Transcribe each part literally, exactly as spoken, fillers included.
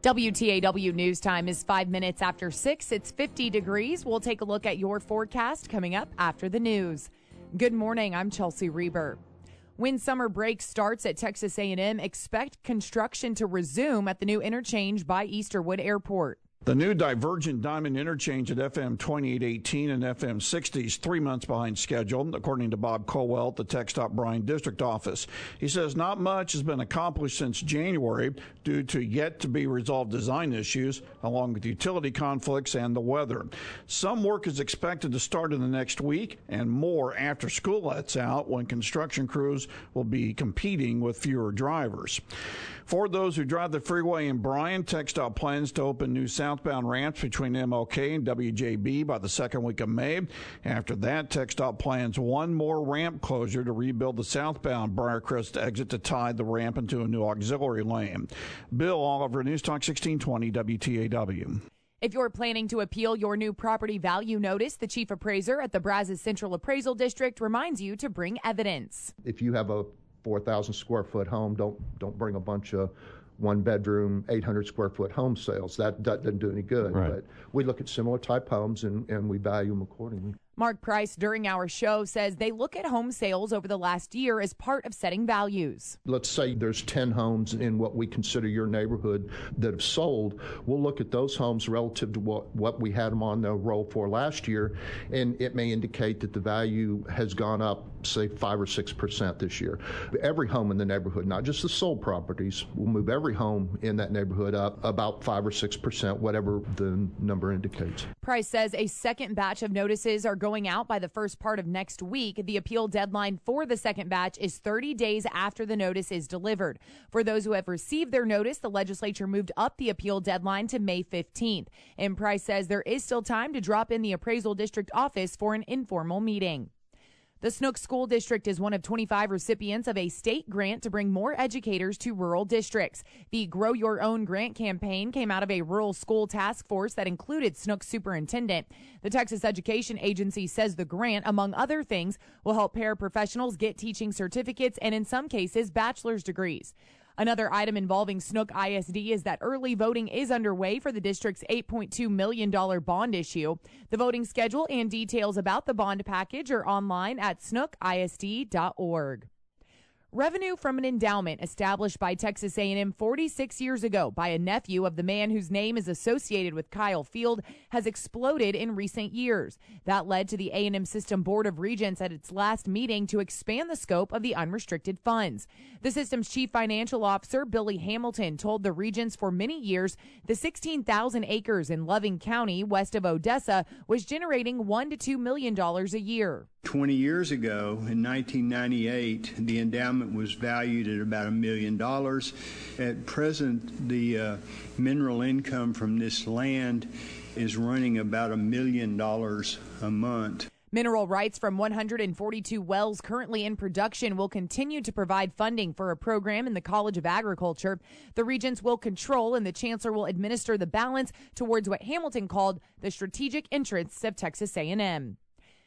W T A W News Time is five minutes after six. It's fifty degrees. We'll take a look at your forecast coming up after the news. Good morning. I'm Chelsea Reber. When summer break starts at Texas A and M, expect construction to resume at the new interchange by Easterwood Airport. The new Divergent Diamond interchange at F M twenty-eight eighteen and F M sixty is three months behind schedule, according to Bob Colwell at the TxDOT Bryan District Office. He says not much has been accomplished since January due to yet-to-be-resolved design issues, along with utility conflicts and the weather. Some work is expected to start in the next week, and more after school lets out when construction crews will be competing with fewer drivers. For those who drive the freeway in Bryan, TxDOT plans to open new southbound ramps between M L K and W J B by the second week of May. After that, TxDOT plans one more ramp closure to rebuild the southbound Briarcrest exit to tie the ramp into a new auxiliary lane. Bill Oliver, News Talk sixteen twenty W T A W. If you're planning to appeal your new property value notice, the chief appraiser at the Brazos Central Appraisal District reminds you to bring evidence. If you have a four thousand square foot home, don't don't bring a bunch of one bedroom, eight hundred square foot home sales. That, that doesn't do any good. Right. But we look at similar type homes and, and we value them accordingly. Mark Price, during our show, says they look at home sales over the last year as part of setting values. Let's say there's ten homes in what we consider your neighborhood that have sold. We'll look at those homes relative to what, what we had them on the roll for last year, and it may indicate that the value has gone up, say, five or six percent this year. Every home in the neighborhood, not just the sold properties, we'll move every home in that neighborhood up about five or six percent, whatever the number indicates. Price says a second batch of notices are going out by the first part of next week. The appeal deadline for the second batch is thirty days after the notice is delivered. For those who have received their notice, the legislature moved up the appeal deadline to May fifteenth. And Price says there is still time to drop in the appraisal district office for an informal meeting. The Snook School District is one of twenty-five recipients of a state grant to bring more educators to rural districts. The Grow Your Own grant campaign came out of a rural school task force that included Snook's superintendent. The Texas Education Agency says the grant, among other things, will help paraprofessionals get teaching certificates and, in some cases, bachelor's degrees. Another item involving Snook I S D is that early voting is underway for the district's eight point two million dollars bond issue. The voting schedule and details about the bond package are online at snook I S D dot org. Revenue from an endowment established by Texas A and M forty-six years ago by a nephew of the man whose name is associated with Kyle Field has exploded in recent years. That led to the A and M System Board of Regents at its last meeting to expand the scope of the unrestricted funds. The system's chief financial officer, Billy Hamilton, told the Regents for many years the sixteen thousand acres in Loving County west of Odessa was generating one to two million dollars a year. twenty years ago, in nineteen ninety-eight, the endowment was valued at about a million dollars. At present, the uh, mineral income from this land is running about a million dollars a month. Mineral rights from one hundred forty-two wells currently in production will continue to provide funding for a program in the College of Agriculture. The Regents will control and the Chancellor will administer the balance towards what Hamilton called the strategic interests of Texas A and M.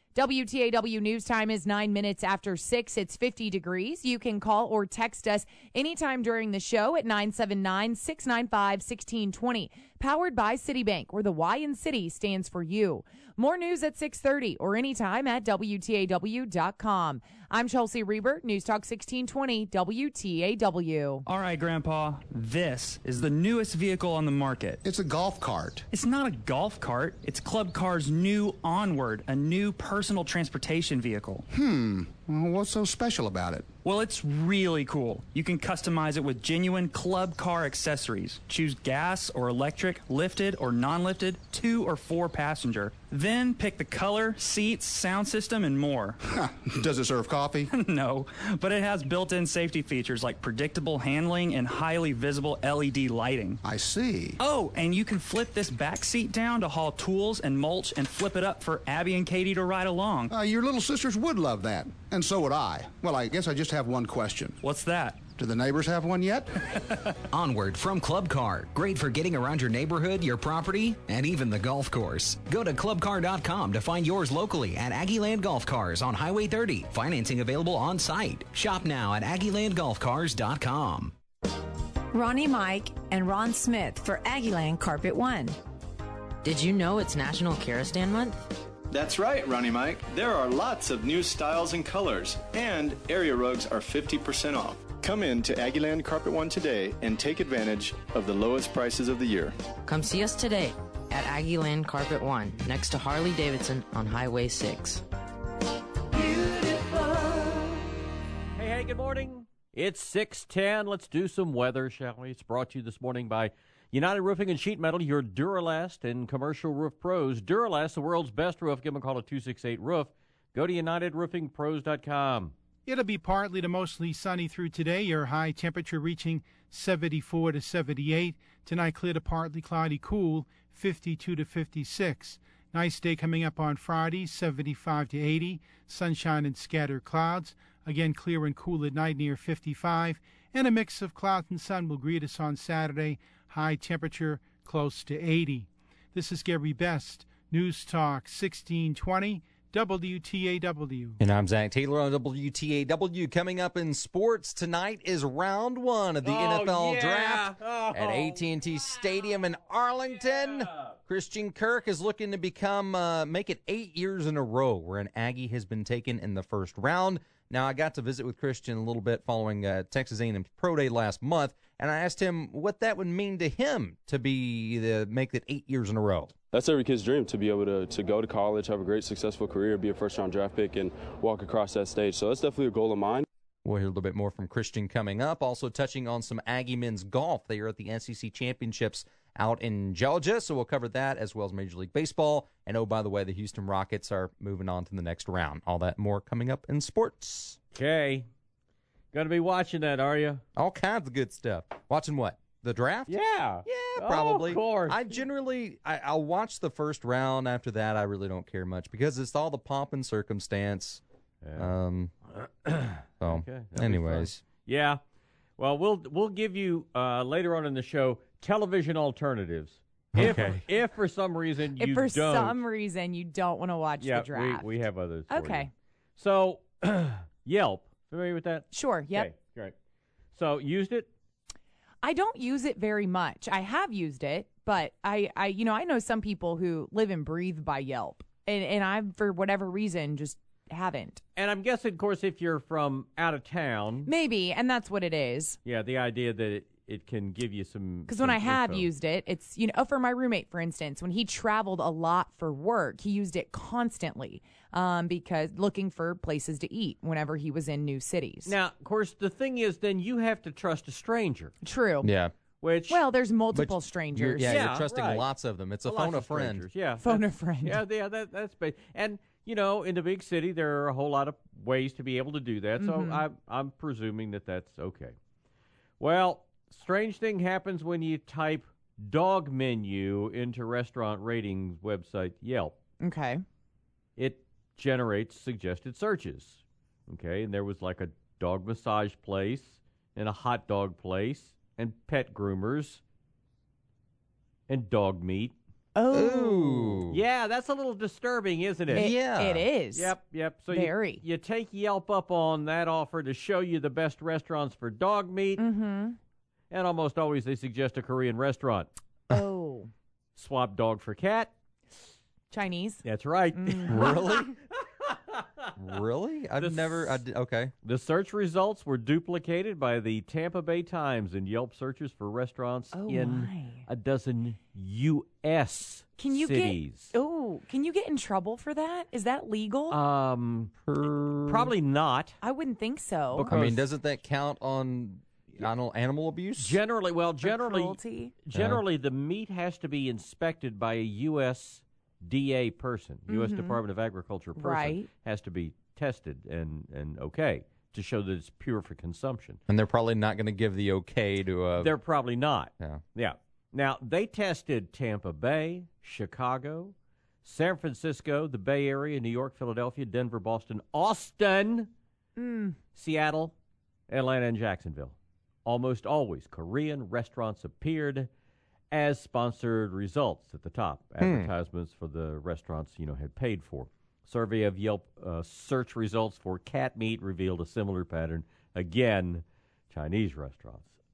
W T A W News Time is nine minutes after six. It's fifty degrees. You can call or text us anytime during the show at nine seven nine, six nine five, one six two zero. Powered by Citibank, where the Y in City stands for you. More news at six thirty or anytime at W T A W dot com. I'm Chelsea Reber, News Talk sixteen twenty W T A W. All right, Grandpa, this is the newest vehicle on the market. It's a golf cart. It's not a golf cart. It's Club Car's new Onward, a new personal transportation vehicle. Hmm. Well, what's so special about it? Well, it's really cool. You can customize it with genuine Club Car accessories. Choose gas or electric, lifted or non-lifted, two or four passenger. Then pick the color, seats, sound system, and more. Does it serve coffee? No, but it has built-in safety features like predictable handling and highly visible L E D lighting. I see. Oh, and you can flip this back seat down to haul tools and mulch and flip it up for Abby and Katie to ride along. Uh, your little sisters would love that. And so would I. Well, I guess I just have one question. What's that? Do the neighbors have one yet? Onward from Club Car. Great for getting around your neighborhood, your property, and even the golf course. Go to club car dot com to find yours locally at Aggieland Golf Cars on Highway thirty. Financing available on site. Shop now at Aggieland Golf Cars dot com. Ronnie Mike, and Ron Smith for Aggieland Carpet One. Did you know it's National Kerosene Month? That's right, Ronnie Mike. There are lots of new styles and colors, and area rugs are fifty percent off. Come in to Aggieland Carpet One today and take advantage of the lowest prices of the year. Come see us today at Aggieland Carpet One, next to Harley Davidson on Highway six. Beautiful. Hey, hey, good morning. It's six ten. Let's do some weather, shall we? It's brought to you this morning by United Roofing and Sheet Metal, your Duralast and commercial roof pros. Duralast, the world's best roof. Give them a call at two six eight roof. Go to united roofing pros dot com. It'll be partly to mostly sunny through today. Your high temperature reaching seventy-four to seventy-eight. Tonight, clear to partly cloudy, cool, fifty-two to fifty-six. Nice day coming up on Friday, seventy-five to eighty. Sunshine and scattered clouds. Again, clear and cool at night near fifty-five. And a mix of clouds and sun will greet us on Saturday. High temperature close to eighty. This is Gary Best, News Talk sixteen twenty. W T A W. And I'm Zach Taylor on W T A W. Coming up in sports tonight is round one of the oh, N F L yeah. draft oh, at A T and T wow. Stadium in Arlington. Yeah. Christian Kirk is looking to become, uh, make it eight years in a row where an Aggie has been taken in the first round. Now, I got to visit with Christian a little bit following uh, Texas A and M's Pro Day last month, and I asked him what that would mean to him to be the make it eight years in a row. That's every kid's dream, to be able to, to go to college, have a great, successful career, be a first-round draft pick, and walk across that stage. So that's definitely a goal of mine. We'll hear a little bit more from Christian coming up. Also touching on some Aggie men's golf. They are at the S E C Championships out in Georgia, so we'll cover that as well as Major League Baseball. And, oh, by the way, the Houston Rockets are moving on to the next round. All that and more coming up in sports. Okay. Going to be watching that, are you? All kinds of good stuff. Watching what? The draft? Yeah. Yeah, probably. Oh, of course. I generally, I, I'll watch the first round. After that, I really don't care much because it's all the pomp and circumstance. Yeah. Um. So, okay. anyways. Yeah. Well, we'll we'll give you uh, later on in the show television alternatives. Okay. If, if for some reason you if for don't, some reason you don't want to watch yeah, the draft, we we have others. For okay. You. So, Yelp. Familiar with that? Sure. Yep. Okay. Great. So, used it? I don't use it very much. I have used it, but I, I, you know, I know some people who live and breathe by Yelp, and, and I, for whatever reason, just haven't. And I'm guessing, of course, if you're from out of town. Maybe, and that's what it is. Yeah, the idea that it, it can give you some. Because when I have info. used it, it's, you know, oh, for my roommate, for instance, when he traveled a lot for work, he used it constantly um, because looking for places to eat whenever he was in new cities. Now, of course, the thing is, then you have to trust a stranger. True. Yeah. Which well, there's multiple strangers. You're, yeah, yeah, you're trusting right. lots of them. It's a Lots phone a friend. Strangers. Yeah, phone a friend. Yeah, yeah, that, that's big. And you know, in the big city, there are a whole lot of ways to be able to do that. So Mm-hmm. I, I'm presuming that that's okay. Well, strange thing happens when you type dog menu into restaurant ratings website Yelp. Okay. It generates suggested searches. Okay, and there was like a dog massage place and a hot dog place and pet groomers and dog meat. Oh. Yeah, that's a little disturbing, isn't it? it yeah. It is. Yep, yep. So Very. You, you take Yelp up on that offer to show you the best restaurants for dog meat, Mm-hmm. and almost always they suggest a Korean restaurant. Oh. Swap dog for cat. Chinese. That's right. Mm. Really? Really? I've The never. I did, okay. The search results were duplicated by the Tampa Bay Times in Yelp searches for restaurants Oh, in my. a dozen U S Can you cities. get? Oh, can you get in trouble for that? Is that legal? Um, Per- probably not. I wouldn't think so. Because- I mean, doesn't that count on animal animal abuse? Generally, well, For generally, cruelty? generally, the meat has to be inspected by a U S D A person, U S Mhm. Department of Agriculture person, Right. has to be tested and and okay to show that it's pure for consumption. And they're probably not going to give the okay to a. They're probably not. Yeah. Yeah. Now, they tested Tampa Bay, Chicago, San Francisco, the Bay Area, New York, Philadelphia, Denver, Boston, Austin, Mm. Seattle, Atlanta, and Jacksonville. Almost always, Korean restaurants appeared as sponsored results at the top. Advertisements for the restaurants, you know, had paid for. Survey of Yelp uh, search results for cat meat revealed a similar pattern. Again, Chinese restaurants.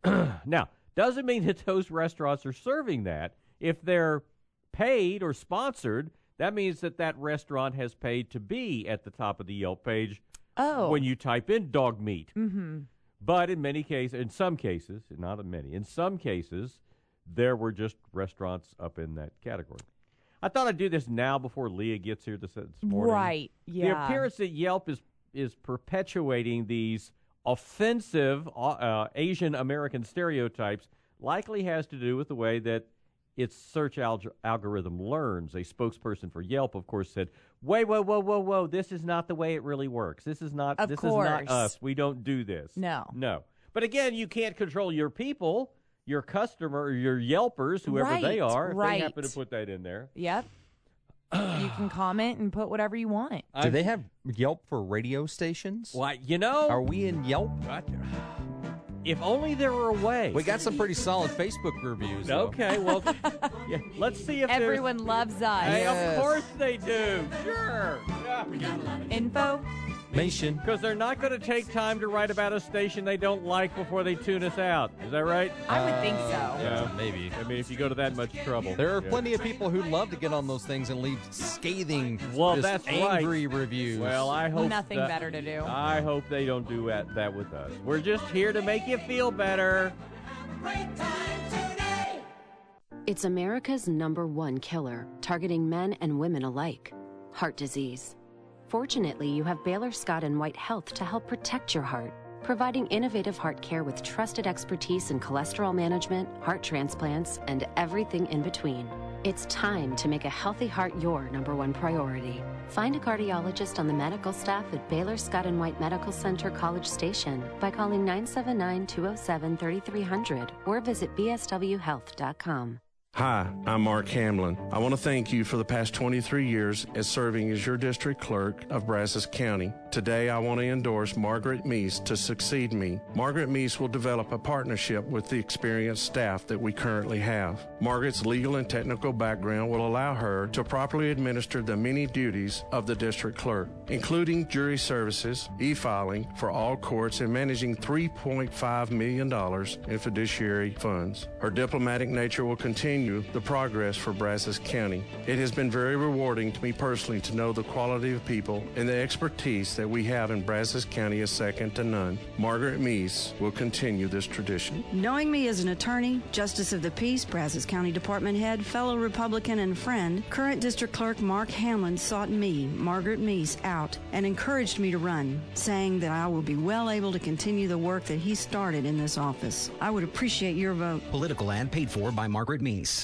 Now, doesn't mean that those restaurants are serving that. If they're paid or sponsored, that means that that restaurant has paid to be at the top of the Yelp page oh. when you type in dog meat. Mm-hmm. But in many cases, in some cases, not in many, in some cases, there were just restaurants up in that category. I thought I'd do this now before Leah gets here this, this morning. Right, yeah. The appearance that Yelp is, is perpetuating these offensive uh, Asian American stereotypes likely has to do with the way that its search alg- algorithm learns. A spokesperson for Yelp, of course, said, wait, whoa, whoa, whoa, whoa, this is not the way it really works. This is not of This course. is not us. We don't do this. No. No. But again, you can't control your people, your customer, your Yelpers, whoever right, they are, if right. they happen to put that in there. Yep. You can comment and put whatever you want. Do they have Yelp for radio stations? Well, you know. Are we in Yelp? If only there were a way. We got some pretty solid Facebook reviews. Though. Okay, well, yeah, let's see if everyone loves us. Hey, yes. Of course they do. Sure. Yeah. Info. Because they're not going to take time to write about a station they don't like before they tune us out. Is that right? I would think so. Yeah, maybe. I mean, if you go to that much trouble. There are yeah. plenty of people who love to get on those things and leave scathing, well, just that's angry right. reviews. Well, I hope nothing that, better to do. I hope they don't do that, that with us. We're just here to make you feel better. It's America's number one killer, targeting men and women alike. Heart disease. Fortunately, you have Baylor Scott and White Health to help protect your heart, providing innovative heart care with trusted expertise in cholesterol management, heart transplants, and everything in between. It's time to make a healthy heart your number one priority. Find a cardiologist on the medical staff at Baylor Scott and White Medical Center College Station by calling nine seven nine, two oh seven, three three hundred or visit b s w health dot com. Hi, I'm Mark Hamlin. I want to thank you for the past twenty-three years as serving as your district clerk of Brazos County. Today, I want to endorse Margaret Meese to succeed me. Margaret Meese will develop a partnership with the experienced staff that we currently have. Margaret's legal and technical background will allow her to properly administer the many duties of the district clerk, including jury services, e-filing for all courts, and managing three point five million dollars in fiduciary funds. Her diplomatic nature will continue the progress for Brazos County. It has been very rewarding to me personally to know the quality of people and the expertise that we have in Brazos County is second to none. Margaret Meese will continue this tradition. Knowing me as an attorney, Justice of the Peace, Brazos County Department head, fellow Republican and friend, current District Clerk Mark Hamlin sought me, Margaret Meese, out and encouraged me to run, saying that I will be well able to continue the work that he started in this office. I would appreciate your vote. Political ad paid for by Margaret Meese.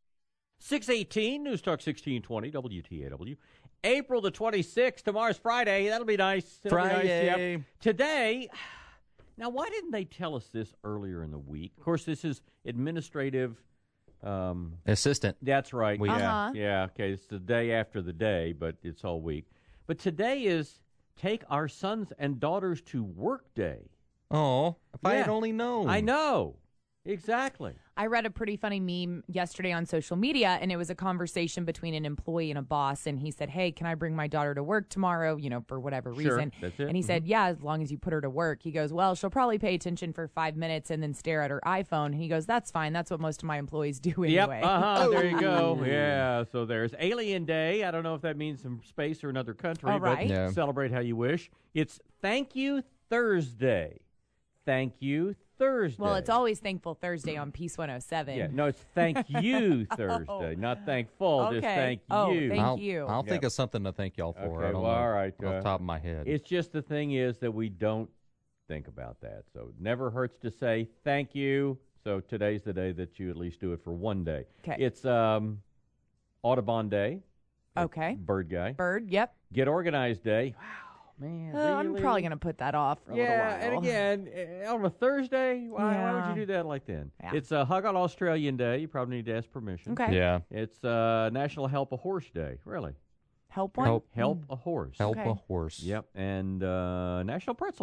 six eighteen, News Talk sixteen twenty, W T A W. April the twenty-sixth, tomorrow's Friday. That'll be nice. That'll Friday. Be nice. Yep. Today, now why didn't they tell us this earlier in the week? Of course, this is administrative um, assistant. That's right. Week. Yeah, Uh-huh. yeah. Okay, it's the day after the day, but it's all week. But today is Take Our Sons and Daughters to Work Day. Oh, if I had Yeah. only known. I know. Exactly. I read a pretty funny meme yesterday on social media, and it was a conversation between an employee and a boss. And he said, hey, can I bring my daughter to work tomorrow, you know, for whatever Sure, reason? that's it. And he Mhm. said, yeah, as long as you put her to work. He goes, well, she'll probably pay attention for five minutes and then stare at her iPhone. He goes, that's fine. That's what most of my employees do anyway. Yep, uh-huh, there you go. Yeah, so there's Alien Day. I don't know if that means some space or another country, All right. but Yeah. celebrate how you wish. It's Thank You Thursday. Thank You Thursday. Well, it's always Thankful Thursday on Peace one oh seven. Yeah, no, it's Thank You Thursday, not thankful, just Okay. thank Oh, you. thank I'll, you. I'll think Yep. of something to thank y'all for. Okay, I don't well, know all right. off uh, the top of my head. It's just the thing is that we don't think about that. So it never hurts to say thank you. So today's the day that you at least do it for one day. Okay. It's um, Audubon Day. Okay. Bird guy. Bird, yep. Get Organized Day. Wow, man. Uh, I'm really? probably going to put that off for a little Yeah, while. and again, uh, on a Thursday, why, why Yeah. would you do that like then? Yeah. It's a Hug on Australian Day. You probably need to ask permission. Okay. Yeah. It's uh, National Help a Horse Day. Really? Help one? Help. Help a horse. Help Okay. a horse. Yep. And uh, National Pretzel Day.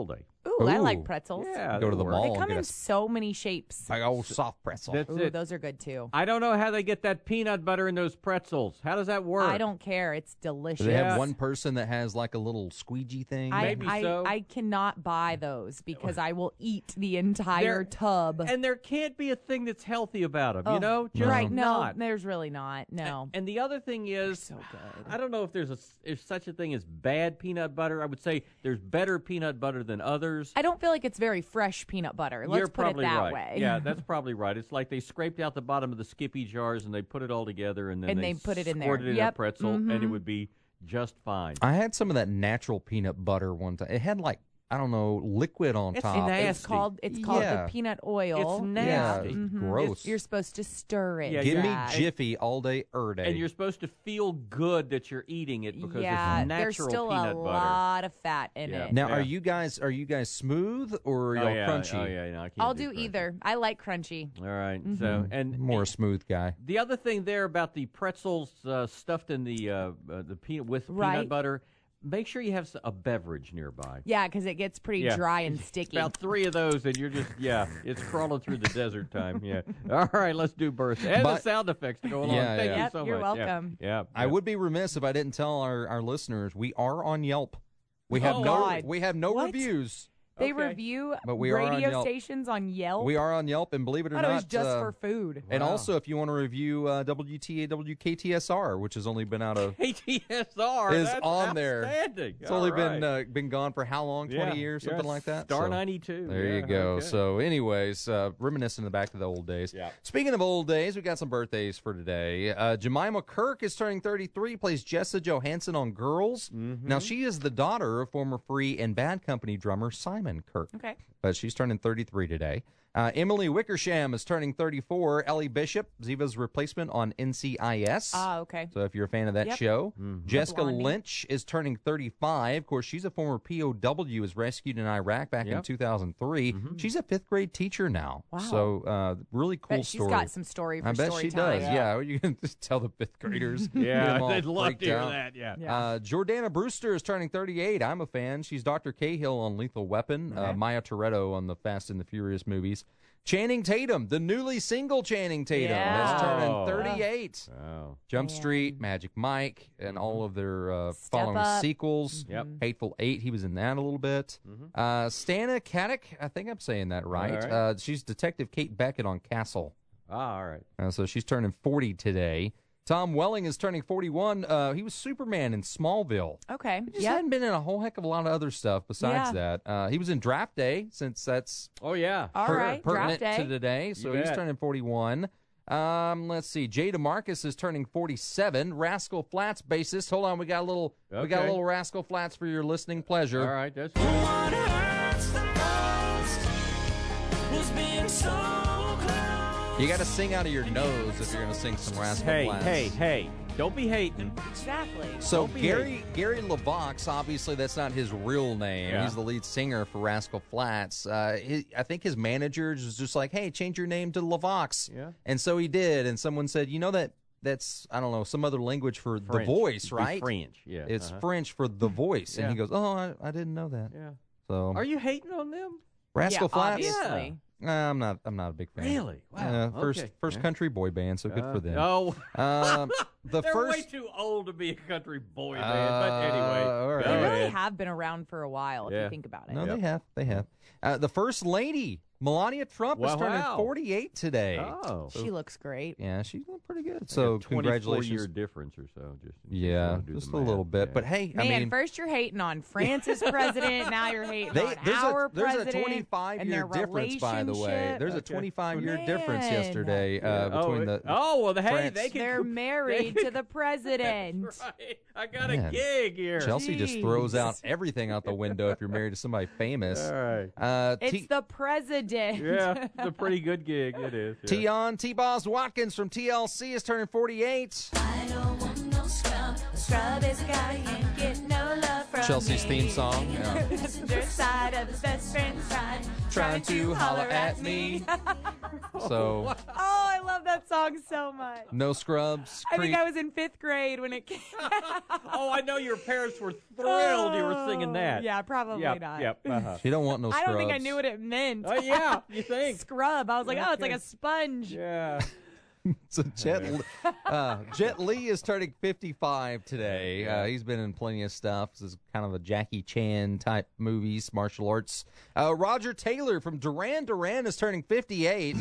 Ooh, I Ooh. like pretzels. Yeah, Go to the that'll work. mall They and come get in a so many shapes. big old soft pretzel. That's Ooh, it. those are good too. I don't know how they get that peanut butter in those pretzels. How does that work? I don't care. It's delicious. Do they have one person that has like a little squeegee thing? I, Maybe I, so. I cannot buy those because I will eat the entire There- tub. And there can't be a thing that's healthy about them, Oh, you know? Just right? No, not. there's really not. No. And the other thing is, so good. I don't know if there's a if such a thing as bad peanut butter. I would say there's better peanut butter than others. I don't feel like it's very fresh peanut butter. Let's You're put probably it that right. way. Yeah, that's probably right. It's like they scraped out the bottom of the Skippy jars and they put it all together and then And they, they put it in there. squirted it in a Yep. pretzel and it Mhm. would be just fine. I had some of that natural peanut butter one time. It had like, I don't know, liquid on It's top. nasty. It's called it's called Yeah. the peanut oil. It's Yeah, nasty. it's Mhm. gross. You're supposed to stir it. Yeah, Give me Jack. Jiffy all day, er day. And you're supposed to feel good that you're eating it because yeah, it's there's natural still peanut a butter. lot of fat in Yeah. it. now, Yeah. are you guys are you guys smooth or are Oh, y'all yeah. crunchy? Oh, yeah, no, I can't I'll do do crunchy. either. I like crunchy. All right. Mm-hmm. So, and More a smooth guy. the other thing there about the pretzels uh, stuffed in the uh, uh, the peanut with Right. peanut butter, make sure you have s- a beverage nearby. Yeah, because it gets pretty Yeah. dry and sticky. About three of those, and you're just yeah, it's crawling through the desert time. Yeah. All right, let's do birthday and But- the sound effects to go along. Yeah, Thank yeah. you Yep, so you're much. Yeah. welcome. Yeah. I would be remiss if I didn't tell our, our listeners we are on Yelp. We have Oh, no God. we have no What? reviews. They Okay. review But we are on radio Yelp. stations on Yelp. We are on Yelp, and believe it or I thought not, it was just uh, for food. and Wow. also if you want to review uh, W T A W K T S R, which has only been out of A T S R is that's on there. outstanding. It's All only right. been uh, been gone for how long? Twenty Yeah. years, Yeah, something like that. Star So, ninety-two. There Yeah, you go. okay. So, anyways, uh, reminiscing back to the old days. Yeah. Speaking of old days, we got some birthdays for today. Uh, Jemima Kirk is turning thirty-three. Plays Jessa Johansson on Girls. Mm-hmm. Now she is the daughter of former Free and Bad Company drummer Simon Kirk. Okay. But she's turning thirty-three today. Uh, Emily Wickersham is turning thirty-four. Ellie Bishop, Ziva's replacement on N C I S. Ah, okay. So if you're a fan of that Yep. show, Mm-hmm. Jessica Blondie. Lynch is turning thirty-five. Of course, she's a former P O W, was rescued in Iraq back in Yep. two thousand three. She's a fifth grade teacher now. Wow. So uh, really cool Bet she's story. got some story for I bet story she time. does. Yeah, you can just tell the fifth graders. Get Yeah, them all they'd love freaked to hear out. that. Yeah. Yeah. Uh, Jordana Brewster is turning thirty-eight. I'm a fan. She's Doctor Cahill on Lethal Weapon. Uh, Maya Toretto on the Fast and the Furious movies. Channing Tatum, the newly single Channing Tatum, Yeah. is turning Oh. thirty-eight. Oh. Jump Man. Street, Magic Mike, and all of their uh, Step following Up. sequels. Yep. Hateful Eight, he was in that a little bit. Uh, Stana Katic, I think I'm saying that right. All right. Uh, she's Detective Kate Beckett on Castle. Ah, all right. Uh, so she's turning forty today. Tom Welling is turning forty-one. Uh, he was Superman in Smallville. Okay. He just Yep. hadn't been in a whole heck of a lot of other stuff besides Yeah. that. Uh, he was in Draft Day, since that's Oh, yeah. All per- right. pertinent Draft day. to today. So You he's bet. turning forty-one. Um, let's see. Jay DeMarcus is turning forty-seven. Rascal Flats bassist. Hold on, we got a little. We got a Okay. litall Rascal Flats for your listening pleasure. All right. That's You got to sing out of your nose if you're going to sing some Rascal Hey, Flats. hey, hey. Don't be hating. Exactly. So Don't be Gary Gary LaVox, obviously that's not his real name. Yeah. He's the lead singer for Rascal Flats. Uh, he, I think his manager was just like, "Hey, change your name to LaVox." Yeah. And so he did. And someone said, "You know that that's I don't know some other language for the French. voice, It'd be right? French. Yeah. It's uh-huh. French for the voice." And Yeah. he goes, "Oh, I, I didn't know that." Yeah. So Are you hating on them? Rascal yeah, Flats. obviously. Uh, I'm not. I'm not a big fan. Really? Wow. Uh, first Okay. first Yeah. country boy band, so good Uh, for them. Oh. Um, the They're first. way too old to be a country boy band. Uh, but anyway. all right. go They really ahead. have been around for a while, if Yeah. you think about it. No, Yep. they have. They have. Uh, the first lady, Melania Trump, is Wow, turning wow. forty-eight today. Oh. She looks great. Yeah, she's doing pretty good. Like So a twenty-four congratulations. year difference or so. Just Yeah, do the just a math. little bit. Yeah. But hey, Man, I mean, first you're hating on France's president, now you're hating they, on there's our a there's a president twenty-five and year their difference, by the way. relationship. There's a Okay. twenty-five year Man. difference yesterday uh, Yeah. between oh, the. it- oh well, hey, France. they can. They're comp- married they to the president. That's right. I got Man. a gig here. Chelsea just throws Jeez. out everything out the window if you're married to somebody famous. All right. Uh, It's T- the president. Yeah, it's a pretty good gig. It is. Yeah. Tion T-Boz Watkins from T L C is turning forty-eight. scrub is a guy who can't get no love from Chelsea's me. theme song. Yeah. Passenger side of his best friend's side, Trying to holler at me. So, oh, I love that song so much. no scrubs. I think Creep. I was in fifth grade when it came. Oh, I know your parents were thrilled you were singing that. Yeah, probably yep, not. Yep. Uh-huh. You don't want no I scrubs. don't think I knew what it meant. Oh, yeah, you think. Scrub. I was like, oh, it's like Okay. a sponge. Yeah. So Jet, uh, Jet Li is turning fifty-five today. Uh, he's been in plenty of stuff. This is kind of a Jackie Chan type movies, martial arts. Uh, Roger Taylor from Duran Duran is turning fifty-eight.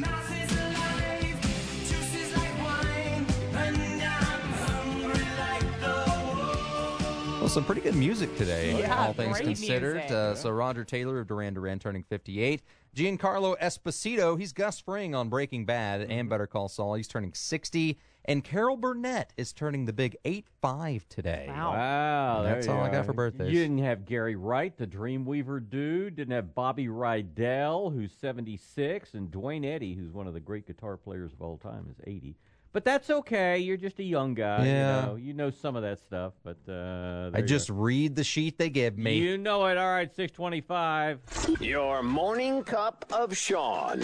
Well, some pretty good music today, Yeah, all things great considered. music. Uh, so Roger Taylor of Duran Duran turning fifty-eight. Giancarlo Esposito, he's Gus Fring on Breaking Bad and Better Call Saul. He's turning sixty. And Carol Burnett is turning the big eight five today. Wow. Wow. That's there all you I got are. for birthdays. You didn't have Gary Wright, the Dreamweaver dude. Didn't have Bobby Rydell, who's seventy-six. And Dwayne Eddy, who's one of the great guitar players of all time, is eighty. But that's okay. You're just a young guy. Yeah. You know, you know some of that stuff. But uh, I there just you read the sheet they give go. me. You know it. All right, six twenty-five. Your morning cup of Sean.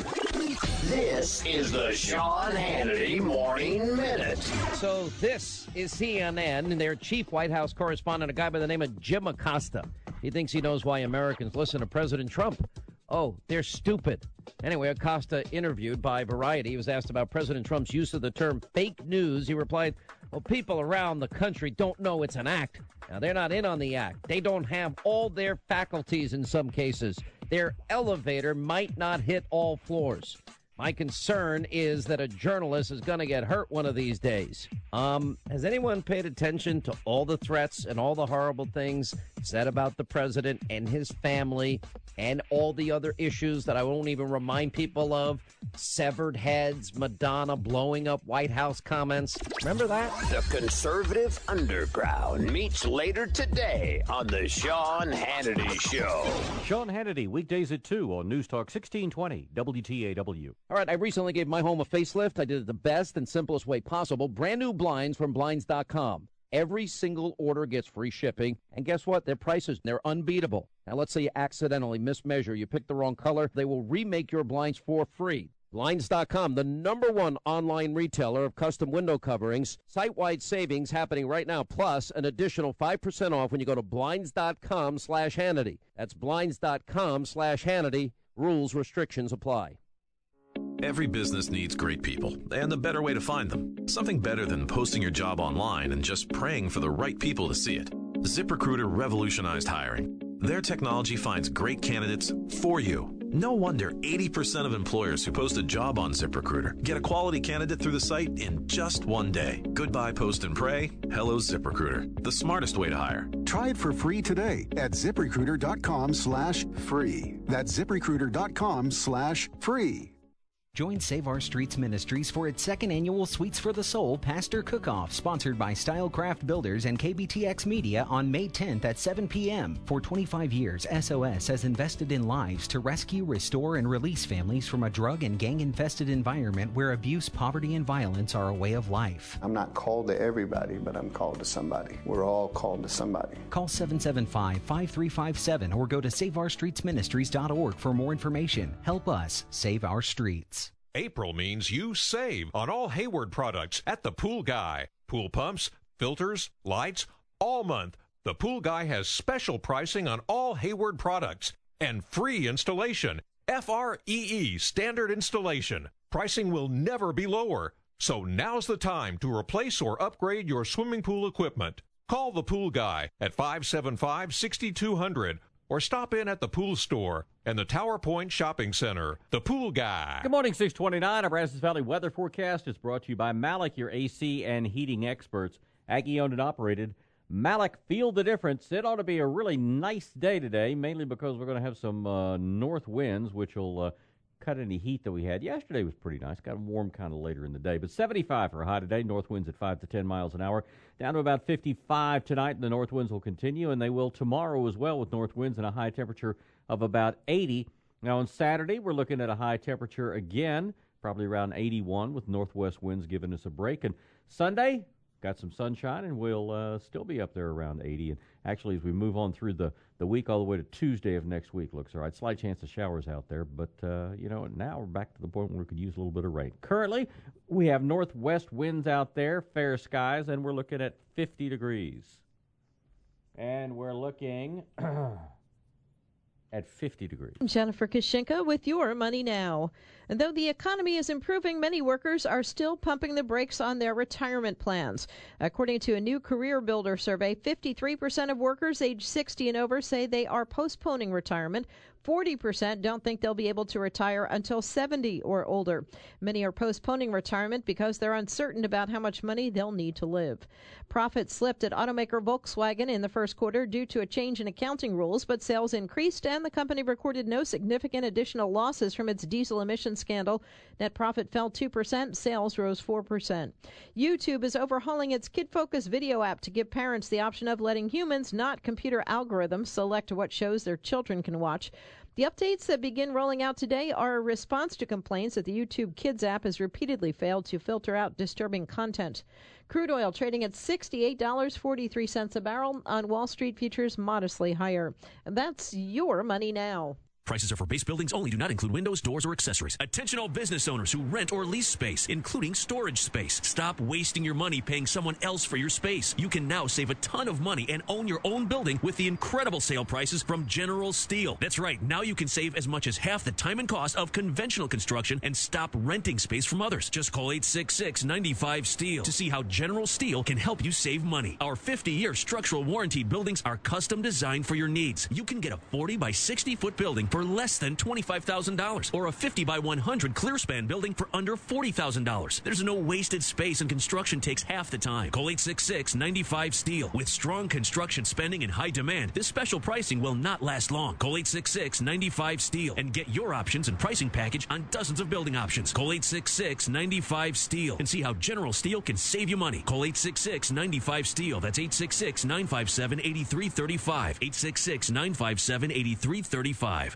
This is the Sean Hannity Morning Minute. So this is C N N and their chief White House correspondent, a guy by the name of Jim Acosta. He thinks he knows why Americans listen to President Trump. Oh, they're stupid. Anyway, Acosta, interviewed by Variety, was asked about President Trump's use of the term fake news. He replied, well, people around the country don't know it's an act. Now, they're not in on the act. They don't have all their faculties in some cases. Their elevator might not hit all floors. My concern is that a journalist is going to get hurt one of these days. Um, has anyone paid attention to all the threats and all the horrible things said about the president and his family and all the other issues that I won't even remind people of? Severed heads, Madonna blowing up White House comments. Remember that? The conservative underground meets later today on the Sean Hannity Show. Sean Hannity, weekdays at two on News Talk sixteen twenty W T A W. All right, I recently gave my home a facelift. I did it the best and simplest way possible. Brand new blinds from Blinds dot com. Every single order gets free shipping. And guess what? Their prices, they're unbeatable. Now, let's say you accidentally mismeasure. You pick the wrong color. They will remake your blinds for free. Blinds dot com, the number one online retailer of custom window coverings. Site-wide savings happening right now, plus an additional five percent off when you go to Blinds dot com slash Hannity. That's Blinds dot com slash Hannity. Rules, restrictions apply. Every business needs great people, and the better way to find them. Something better than posting your job online and just praying for the right people to see it. ZipRecruiter revolutionized hiring. Their technology finds great candidates for you. No wonder eighty percent of employers who post a job on ZipRecruiter get a quality candidate through the site in just one day. Goodbye post and pray. Hello ZipRecruiter. The smartest way to hire. Try it for free today at ZipRecruiter.com slash free. That's ZipRecruiter.com slash free. Join Save Our Streets Ministries for its second annual Sweets for the Soul Pastor Cook-Off, sponsored by Stylecraft Builders and K B T X Media on May tenth at seven p.m. For twenty-five years, S O S has invested in lives to rescue, restore, and release families from a drug and gang-infested environment where abuse, poverty, and violence are a way of life. I'm not called to everybody, but I'm called to somebody. We're all called to somebody. Call seven seven five, five three five seven or go to save our streets ministries dot org for more information. Help us save our streets. April means you save on all Hayward products at the Pool Guy. Pool pumps, filters, lights, all month. The Pool Guy has special pricing on all Hayward products and free installation. F R E E, standard installation. Pricing will never be lower. So now's the time to replace or upgrade your swimming pool equipment. Call the Pool Guy at five seven five, six two zero zero or stop in at the Pool Store and the Tower Point Shopping Center. The Pool Guy. Good morning, six twenty-nine. Our Brazos Valley weather forecast is brought to you by Malik, your A C and heating experts. Aggie owned and operated. Malik, feel the difference. It ought to be a really nice day today, mainly because we're going to have some uh, north winds, which will uh, cut any heat that we had. Yesterday was pretty nice. Got warm kind of later in the day. But seventy-five for a high today. North winds at five to ten miles an hour. Down to about fifty-five tonight, and the north winds will continue, and they will tomorrow as well with north winds and a high temperature of about eighty. Now on Saturday, we're looking at a high temperature again, probably around eighty-one with northwest winds giving us a break. And Sunday, got some sunshine, and we'll uh, still be up there around eighty. And actually, as we move on through the, the week all the way to Tuesday of next week, looks all right. Slight chance of showers out there, but, uh, you know, now we're back to the point where we could use a little bit of rain. Currently, we have northwest winds out there, fair skies, and we're looking at fifty degrees. And we're looking at fifty degrees. Jennifer Kashinka with your Money Now. And though the economy is improving, many workers are still pumping the brakes on their retirement plans. According to a new Career Builder survey, fifty-three percent of workers age sixty and over say they are postponing retirement. forty percent don't think they'll be able to retire until seventy or older. Many are postponing retirement because they're uncertain about how much money they'll need to live. Profits slipped at automaker Volkswagen in the first quarter due to a change in accounting rules, but sales increased and the company recorded no significant additional losses from its diesel emissions scandal. Net profit fell two percent, sales rose four percent. YouTube is overhauling its kid-focused video app to give parents the option of letting humans, not computer algorithms, select what shows their children can watch. The updates that begin rolling out today are a response to complaints that the YouTube Kids app has repeatedly failed to filter out disturbing content. Crude oil trading at sixty-eight dollars and forty-three cents a barrel on Wall Street futures modestly higher. That's your Money Now. Prices are for base buildings only, do not include windows, doors, or accessories. Attention all business owners who rent or lease space, including storage space. Stop wasting your money paying someone else for your space. You can now save a ton of money and own your own building with the incredible sale prices from General Steel. That's right, now you can save as much as half the time and cost of conventional construction and stop renting space from others. Just call eight six six, nine five, STEEL to see how General Steel can help you save money. Our fifty-year structural warranty buildings are custom designed for your needs. You can get a forty by sixty foot building for less than twenty-five thousand dollars or a fifty by one hundred clear span building for under forty thousand dollars. There's no wasted space and construction takes half the time. Call eight six six, nine five, STEEL. With strong construction spending and high demand, this special pricing will not last long. Call eight six six, nine five, STEEL and get your options and pricing package on dozens of building options. Call eight six six, nine five, STEEL and see how General Steel can save you money. Call eight six six, nine five, STEEL. That's eight six six, nine five seven, eight three three five. eight six six, nine five seven, eight three three five.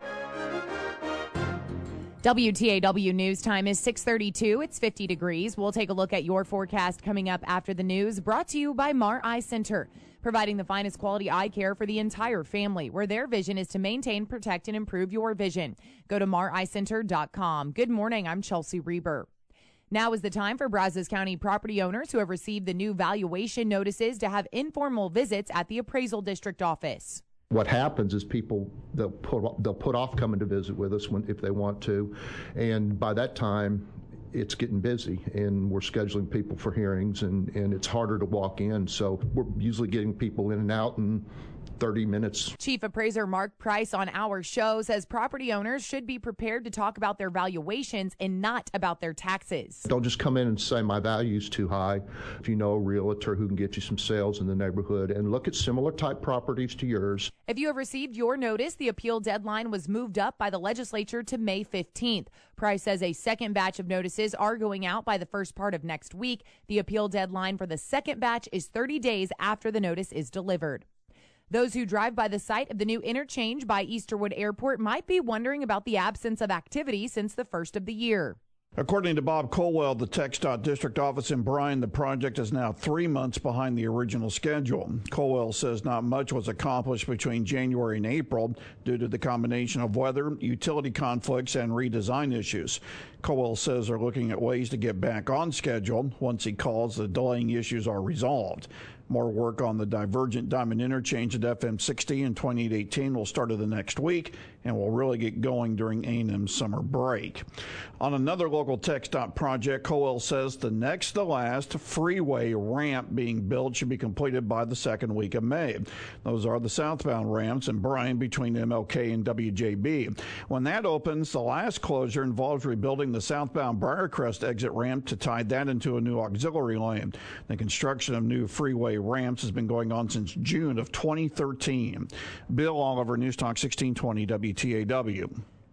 W T A W News Time is six thirty-two. It's fifty degrees. We'll take a look at your forecast coming up after the news, brought to you by Mar Eye Center, providing the finest quality eye care for the entire family, where their vision is to maintain, protect, and improve your vision. Go to mar eye center dot com. Good morning. I'm Chelsea Reber. Now is the time for Brazos County property owners who have received the new valuation notices to have informal visits at the appraisal district office. What happens is people, they'll put, they'll put off coming to visit with us when, if they want to, and by that time it's getting busy and we're scheduling people for hearings and, and it's harder to walk in, so we're usually getting people in and out in thirty minutes. Chief Appraiser Mark Price on our show says property owners should be prepared to talk about their valuations and not about their taxes. Don't just come in and say my value's too high. If you know a realtor who can get you some sales in the neighborhood, and look at similar type properties to yours. If you have received your notice, the appeal deadline was moved up by the legislature to May fifteenth. Price says a second batch of notices are going out by the first part of next week. The appeal deadline for the second batch is thirty days after the notice is delivered. Those who drive by the site of the new interchange by Easterwood Airport might be wondering about the absence of activity since the first of the year. According to Bob Colwell, the TxDOT district office in Bryan, the project is now three months behind the original schedule. Colwell says not much was accomplished between January and April due to the combination of weather, utility conflicts, and redesign issues. Colwell says they're looking at ways to get back on schedule once he calls the delaying issues are resolved. More work on the Divergent Diamond Interchange at F M sixty and twenty-eight eighteen will start of the next week and will really get going during A and M summer break. On another local TxDOT project, Colwell says the next to last freeway ramp being built should be completed by the second week of May. Those are the southbound ramps in Bryan between M L K and W J B. When that opens, the last closure involves rebuilding the southbound Briarcrest exit ramp to tie that into a new auxiliary lane. The construction of new freeway ramps has been going on since June of twenty thirteen. Bill Oliver, News Talk sixteen twenty W T A W.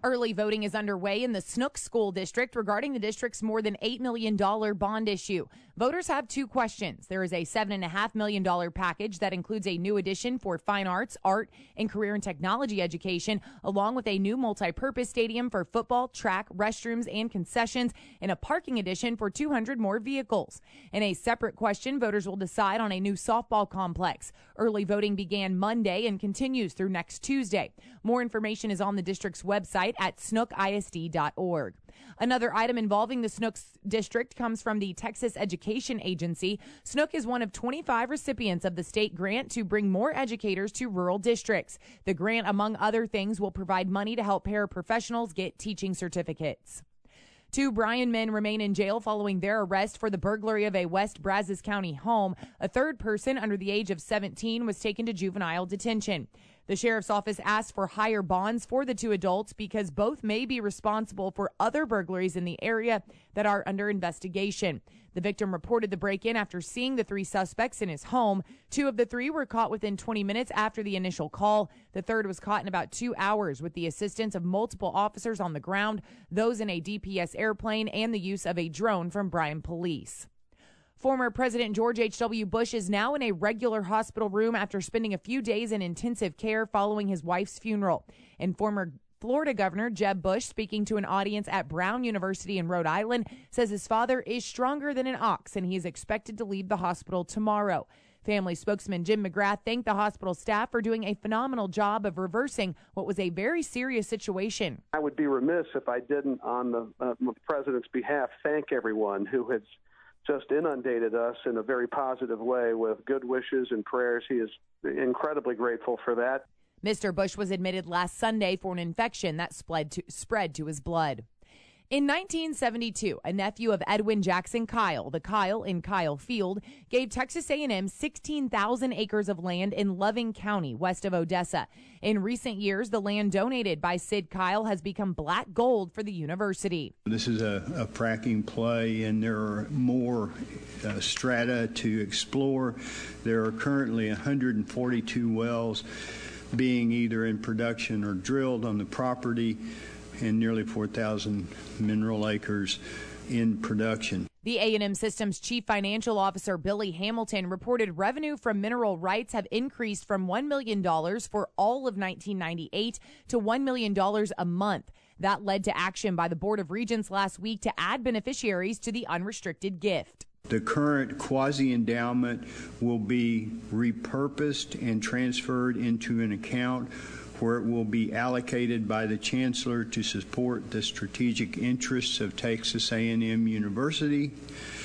Early voting is underway in the Snook School District regarding the district's more than eight million dollars bond issue. Voters have two questions. There is a seven point five million dollars package that includes a new addition for fine arts, art, and career and technology education, along with a new multi-purpose stadium for football, track, restrooms, and concessions, and a parking addition for two hundred more vehicles. In a separate question, voters will decide on a new softball complex. Early voting began Monday and continues through next Tuesday. More information is on the district's website at snook I S D dot org. Another item involving the Snook District comes from the Texas Education Agency. Snook is one of twenty-five recipients of the state grant to bring more educators to rural districts. The grant, among other things, will provide money to help paraprofessionals get teaching certificates. Two Bryan men remain in jail following their arrest for the burglary of a West Brazos County home. A third person under the age of seventeen was taken to juvenile detention. The sheriff's office asked for higher bonds for the two adults because both may be responsible for other burglaries in the area that are under investigation. The victim reported the break-in after seeing the three suspects in his home. Two of the three were caught within twenty minutes after the initial call. The third was caught in about two hours with the assistance of multiple officers on the ground, those in a D P S airplane, and the use of a drone from Bryan Police. Former President George H W. Bush is now in a regular hospital room after spending a few days in intensive care following his wife's funeral. And former Florida Governor Jeb Bush, speaking to an audience at Brown University in Rhode Island, says his father is stronger than an ox and he is expected to leave the hospital tomorrow. Family spokesman Jim McGrath thanked the hospital staff for doing a phenomenal job of reversing what was a very serious situation. I would be remiss if I didn't, on the, uh, the president's behalf, thank everyone who has just inundated us in a very positive way with good wishes and prayers. He is incredibly grateful for that. Mister Bush was admitted last Sunday for an infection that spread to, spread to his blood. In nineteen seventy-two, a nephew of Edwin Jackson Kyle, the Kyle in Kyle Field, gave Texas A and M sixteen thousand acres of land in Loving County, west of Odessa. In recent years, the land donated by Sid Kyle has become black gold for the university. This is a, a fracking play, and there are more uh, strata to explore. There are currently one hundred forty-two wells being either in production or drilled on the property, and nearly four thousand mineral acres in production. The A and M Systems Chief Financial Officer Billy Hamilton reported revenue from mineral rights have increased from one million dollars for all of nineteen ninety-eight to one million dollars a month. That led to action by the Board of Regents last week to add beneficiaries to the unrestricted gift. The current quasi-endowment will be repurposed and transferred into an account where it will be allocated by the Chancellor to support the strategic interests of Texas A and M University.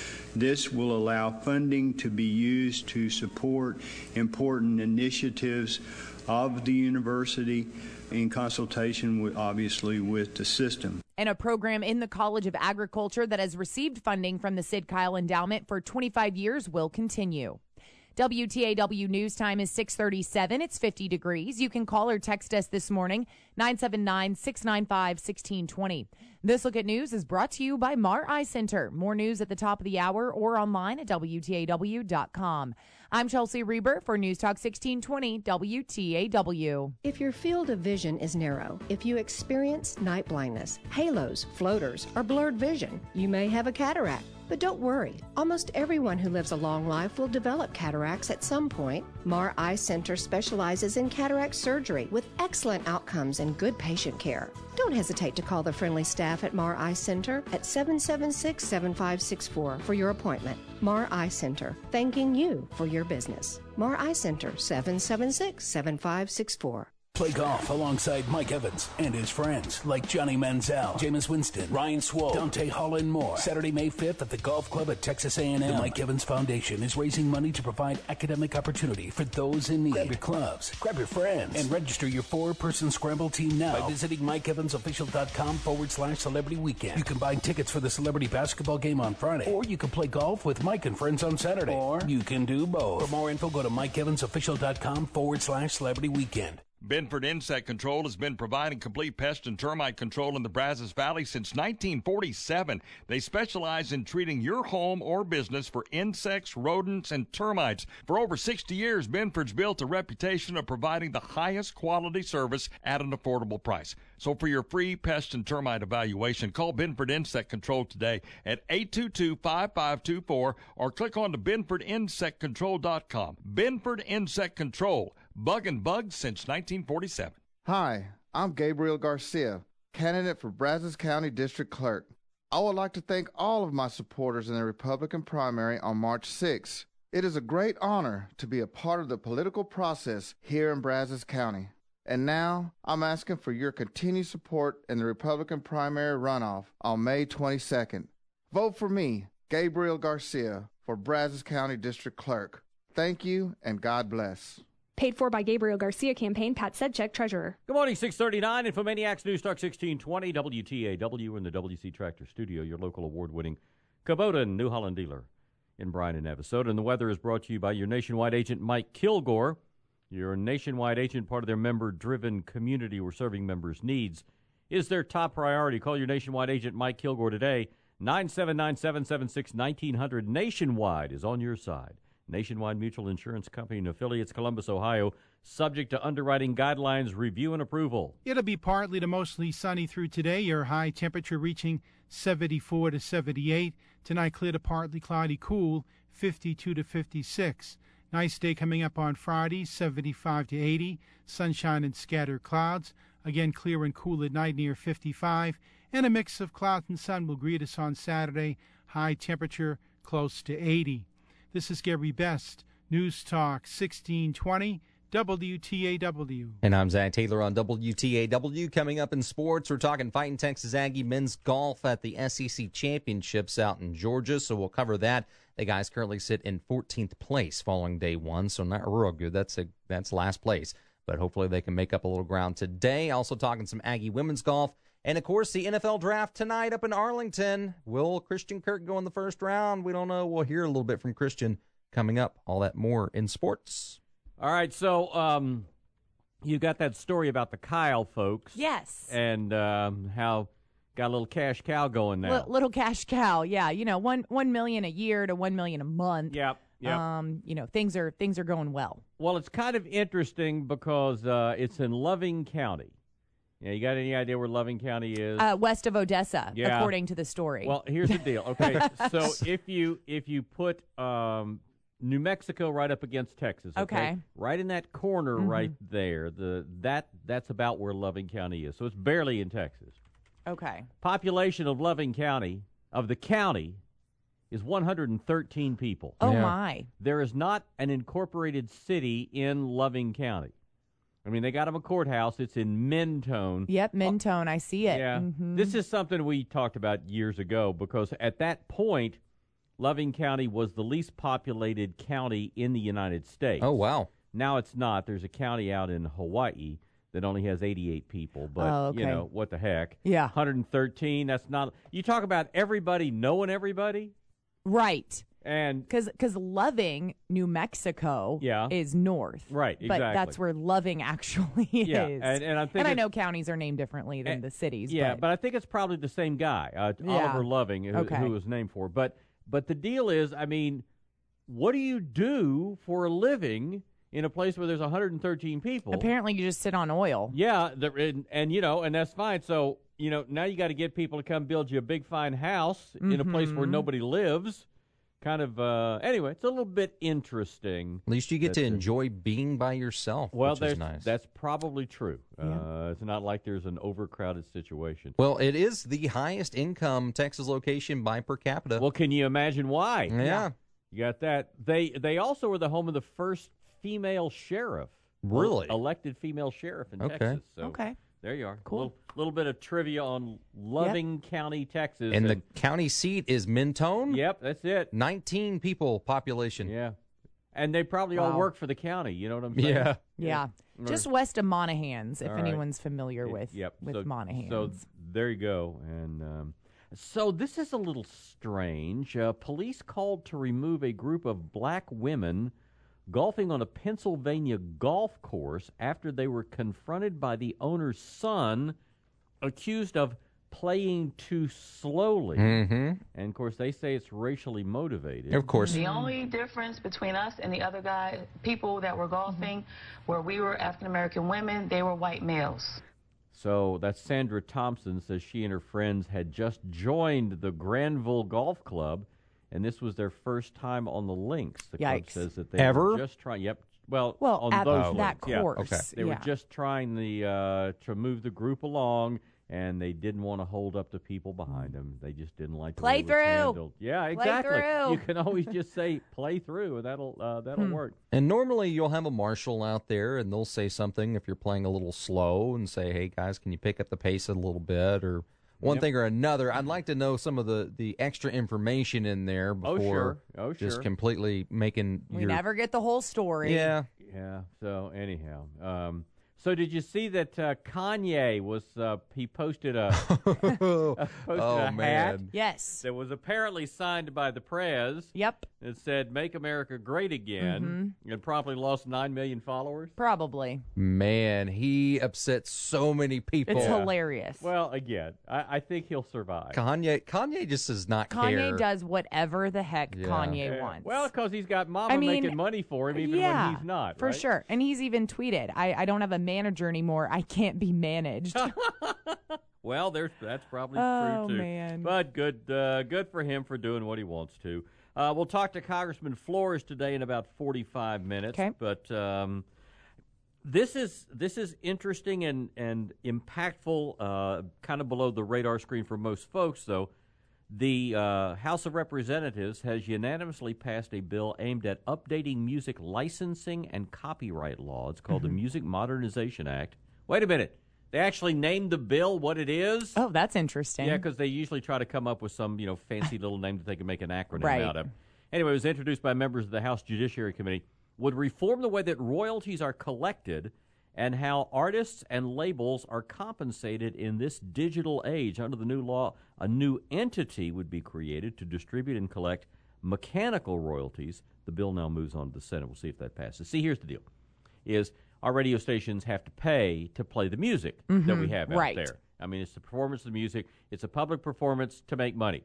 This will allow funding to be used to support important initiatives of the university in consultation, with, obviously, with the system. And a program in the College of Agriculture that has received funding from the Sid Kyle Endowment for twenty-five years will continue. W T A W News Time is six thirty-seven. It's fifty degrees. You can call or text us this morning, nine seven nine, six nine five, one six two zero. This Look at News is brought to you by Mar Eye Center. More news at the top of the hour or online at W T A W dot com. I'm Chelsea Reber for News Talk sixteen twenty W T A W. If your field of vision is narrow, if you experience night blindness, halos, floaters, or blurred vision, you may have a cataract. But don't worry, almost everyone who lives a long life will develop cataracts at some point. Mar Eye Center specializes in cataract surgery with excellent outcomes and good patient care. Don't hesitate to call the friendly staff at Mar Eye Center at seven seven six, seven five six four for your appointment. Mar Eye Center, thanking you for your business. Mar Eye Center, seven seven six, seven five six four. Play golf alongside Mike Evans and his friends like Johnny Manziel, Jameis Winston, Ryan Swope, Dante Hall, and more. Saturday, May fifth at the Golf Club at Texas A and M. The Mike Evans Foundation is raising money to provide academic opportunity for those in need. Grab your clubs, grab your friends, and register your four-person scramble team now by visiting MikeEvansOfficial.com forward slash Celebrity Weekend. You can buy tickets for the celebrity basketball game on Friday, or you can play golf with Mike and friends on Saturday, or you can do both. For more info, go to MikeEvansOfficial.com forward slash Celebrity Weekend. Binford Insect Control has been providing complete pest and termite control in the Brazos Valley since nineteen forty-seven. They specialize in treating your home or business for insects, rodents, and termites. For over sixty years, Binford's built a reputation of providing the highest quality service at an affordable price. So for your free pest and termite evaluation, call Binford Insect Control today at eight two two, five five two four or click on to Binford Insect Control dot com. Binford Insect Control. Bug and bugs since nineteen forty-seven. Hi, I'm Gabriel Garcia, candidate for Brazos County District Clerk. I would like to thank all of my supporters in the Republican primary on March sixth. It is a great honor to be a part of the political process here in Brazos County. And now, I'm asking for your continued support in the Republican primary runoff on May twenty-second. Vote for me, Gabriel Garcia, for Brazos County District Clerk. Thank you, and God bless. Paid for by Gabriel Garcia Campaign, Pat Sedchek, Treasurer. Good morning, six thirty-nine. Infomaniacs News Talk sixteen twenty, W T A W in the W C Tractor Studio, your local award-winning Kubota and New Holland dealer in Bryan and Navasota. And the weather is brought to you by your nationwide agent, Mike Kilgore. Your nationwide agent, part of their member-driven community where serving members' needs is their top priority. Call your nationwide agent, Mike Kilgore, today. nine seven nine, seven seven six, one nine zero zero. Nationwide is on your side. Nationwide Mutual Insurance Company and affiliates, Columbus, Ohio, subject to underwriting guidelines, review, and approval. It'll be partly to mostly sunny through today. Your high temperature reaching seventy-four to seventy-eight. Tonight, clear to partly cloudy, cool, fifty-two to fifty-six. Nice day coming up on Friday, seventy-five to eighty. Sunshine and scattered clouds. Again, clear and cool at night near fifty-five. And a mix of clouds and sun will greet us on Saturday. High temperature close to eighty. This is Gary Best, News Talk sixteen twenty, W T A W. And I'm Zach Taylor on W T A W. Coming up in sports, we're talking Fighting Texas Aggie men's golf at the S E C Championships out in Georgia, so we'll cover that. The guys currently sit in fourteenth place following day one, so not real good. That's a, that's last place, but hopefully they can make up a little ground today. Also talking some Aggie women's golf. And, of course, the N F L draft tonight up in Arlington. Will Christian Kirk go in the first round? We don't know. We'll hear a little bit from Christian coming up. All that more in sports. All right, so um, you got that story about the Kyle folks. Yes. And um, how got a little cash cow going now. L- little cash cow, yeah. You know, one one million a year to one million a month. Yep. Yep. Um, you know, things are things are going well. Well, it's kind of interesting because uh, it's in Loving County. Yeah, you got any idea where Loving County is? Uh, west of Odessa, yeah. according to the story. Well, here's the deal. Okay, so if you if you put um, New Mexico right up against Texas, okay, okay. right in that corner mm-hmm. right there, the that that's about where Loving County is. So it's barely in Texas. Okay. Population of Loving County of the county is one hundred thirteen people. Oh yeah. my! There is not an incorporated city in Loving County. I mean, they got them a courthouse. It's in Mentone. Yep, Mentone. I see it. Yeah. Mm-hmm. This is something we talked about years ago because at that point, Loving County was the least populated county in the United States. Oh, wow. Now it's not. There's a county out in Hawaii that only has eighty-eight people. But, oh, okay. you know, what the heck? Yeah. one hundred thirteen, that's not. You talk about everybody knowing everybody. Right. And because Loving, New Mexico, yeah. is north, right? Exactly. But that's where Loving actually yeah. is. And, and I think and I know counties are named differently than and, the cities. Yeah, but. but I think it's probably the same guy, uh, yeah. Oliver Loving, who, okay. who was named for. But but the deal is, I mean, what do you do for a living in a place where there's one hundred thirteen people? Apparently, you just sit on oil. Yeah, the, and, and you know, and that's fine. So you know, now you got to get people to come build you a big fine house mm-hmm. in a place where nobody lives. Kind of, uh, anyway, it's a little bit interesting. At least you get to enjoy being by yourself, well, which is nice. That's probably true. Yeah. Uh, it's not like there's an overcrowded situation. Well, it is the highest income Texas location by per capita. Well, can you imagine why? Yeah. yeah. You got that. They they also were the home of the first female sheriff. Really? Elected female sheriff in okay. Texas. So okay. There you are. Cool. A little, little bit of trivia on Loving yep. County, Texas. And, and the county seat is Mentone? Yep, that's it. nineteen people population. Yeah. And they probably wow. all work for the county, you know what I'm saying? Yeah. Yeah. yeah. Just west of Monahans, if right. anyone's familiar with, yep. with so, Monahans. So there you go. And um, so this is a little strange. Uh, police called to remove a group of black women golfing on a Pennsylvania golf course after they were confronted by the owner's son, accused of playing too slowly. Mm-hmm. And, of course, they say it's racially motivated. Of course. The only difference between us and the other guy, people that were golfing, where we were African-American women, they were white males. So that's Sandra Thompson, says she and her friends had just joined the Granville Golf Club, and this was their first time on the links. The club Yikes. says that they Ever? were just trying. Yep. Well, Well, on at those that links. course. Yeah. Okay. They yeah. were just trying the uh, to move the group along, and they didn't want to hold up the people behind them. They just didn't like the Play way it was through. handled. Yeah, Play exactly. through. You can always just say play through, and that'll uh, that'll Hmm. work. And normally you'll have a marshal out there, and they'll say something if you're playing a little slow and say, hey, guys, can you pick up the pace a little bit, or one Yep. thing or another. I'd like to know some of the, the extra information in there before Oh, sure. Oh, just sure. completely making We your... never get the whole story. Yeah. Yeah. So anyhow, um, so did you see that uh, Kanye was? Uh, he posted a, posted Oh, a hat man. Yes. that was apparently signed by the Prez. Yep. It said "Make America Great Again," Mm-hmm. and promptly lost nine million followers. Probably. Man, he upset so many people. It's hilarious. Well, again, I, I think he'll survive. Kanye Kanye just does not Kanye care. does whatever the heck Yeah. Kanye Yeah. wants. Well, because he's got Mama I mean, making money for him, even yeah, when he's not. For right? sure. And he's even tweeted, I, I don't have a manager anymore. I can't be managed. Well, there's that's probably Oh, true too. man. But good, uh, good for him for doing what he wants to. Uh, we'll talk to Congressman Flores today in about forty-five minutes. Okay. But um, this is this is interesting and and impactful. Uh, kind of below the radar screen for most folks, though. The uh, House of Representatives has unanimously passed a bill aimed at updating music licensing and copyright law. It's called the Music Modernization Act. Wait a minute. They actually named the bill what it is? Oh, that's interesting. Yeah, because they usually try to come up with some, you know, fancy little name that they can make an acronym Right. out of. Anyway, it was introduced by members of the House Judiciary Committee. Would reform the way that royalties are collected and how artists and labels are compensated in this digital age. Under the new law, a new entity would be created to distribute and collect mechanical royalties. The bill now moves on to the Senate. We'll see if that passes. See, here's the deal, is our radio stations have to pay to play the music Mm-hmm. that we have out Right. there. I mean, it's the performance of the music. It's a public performance to make money.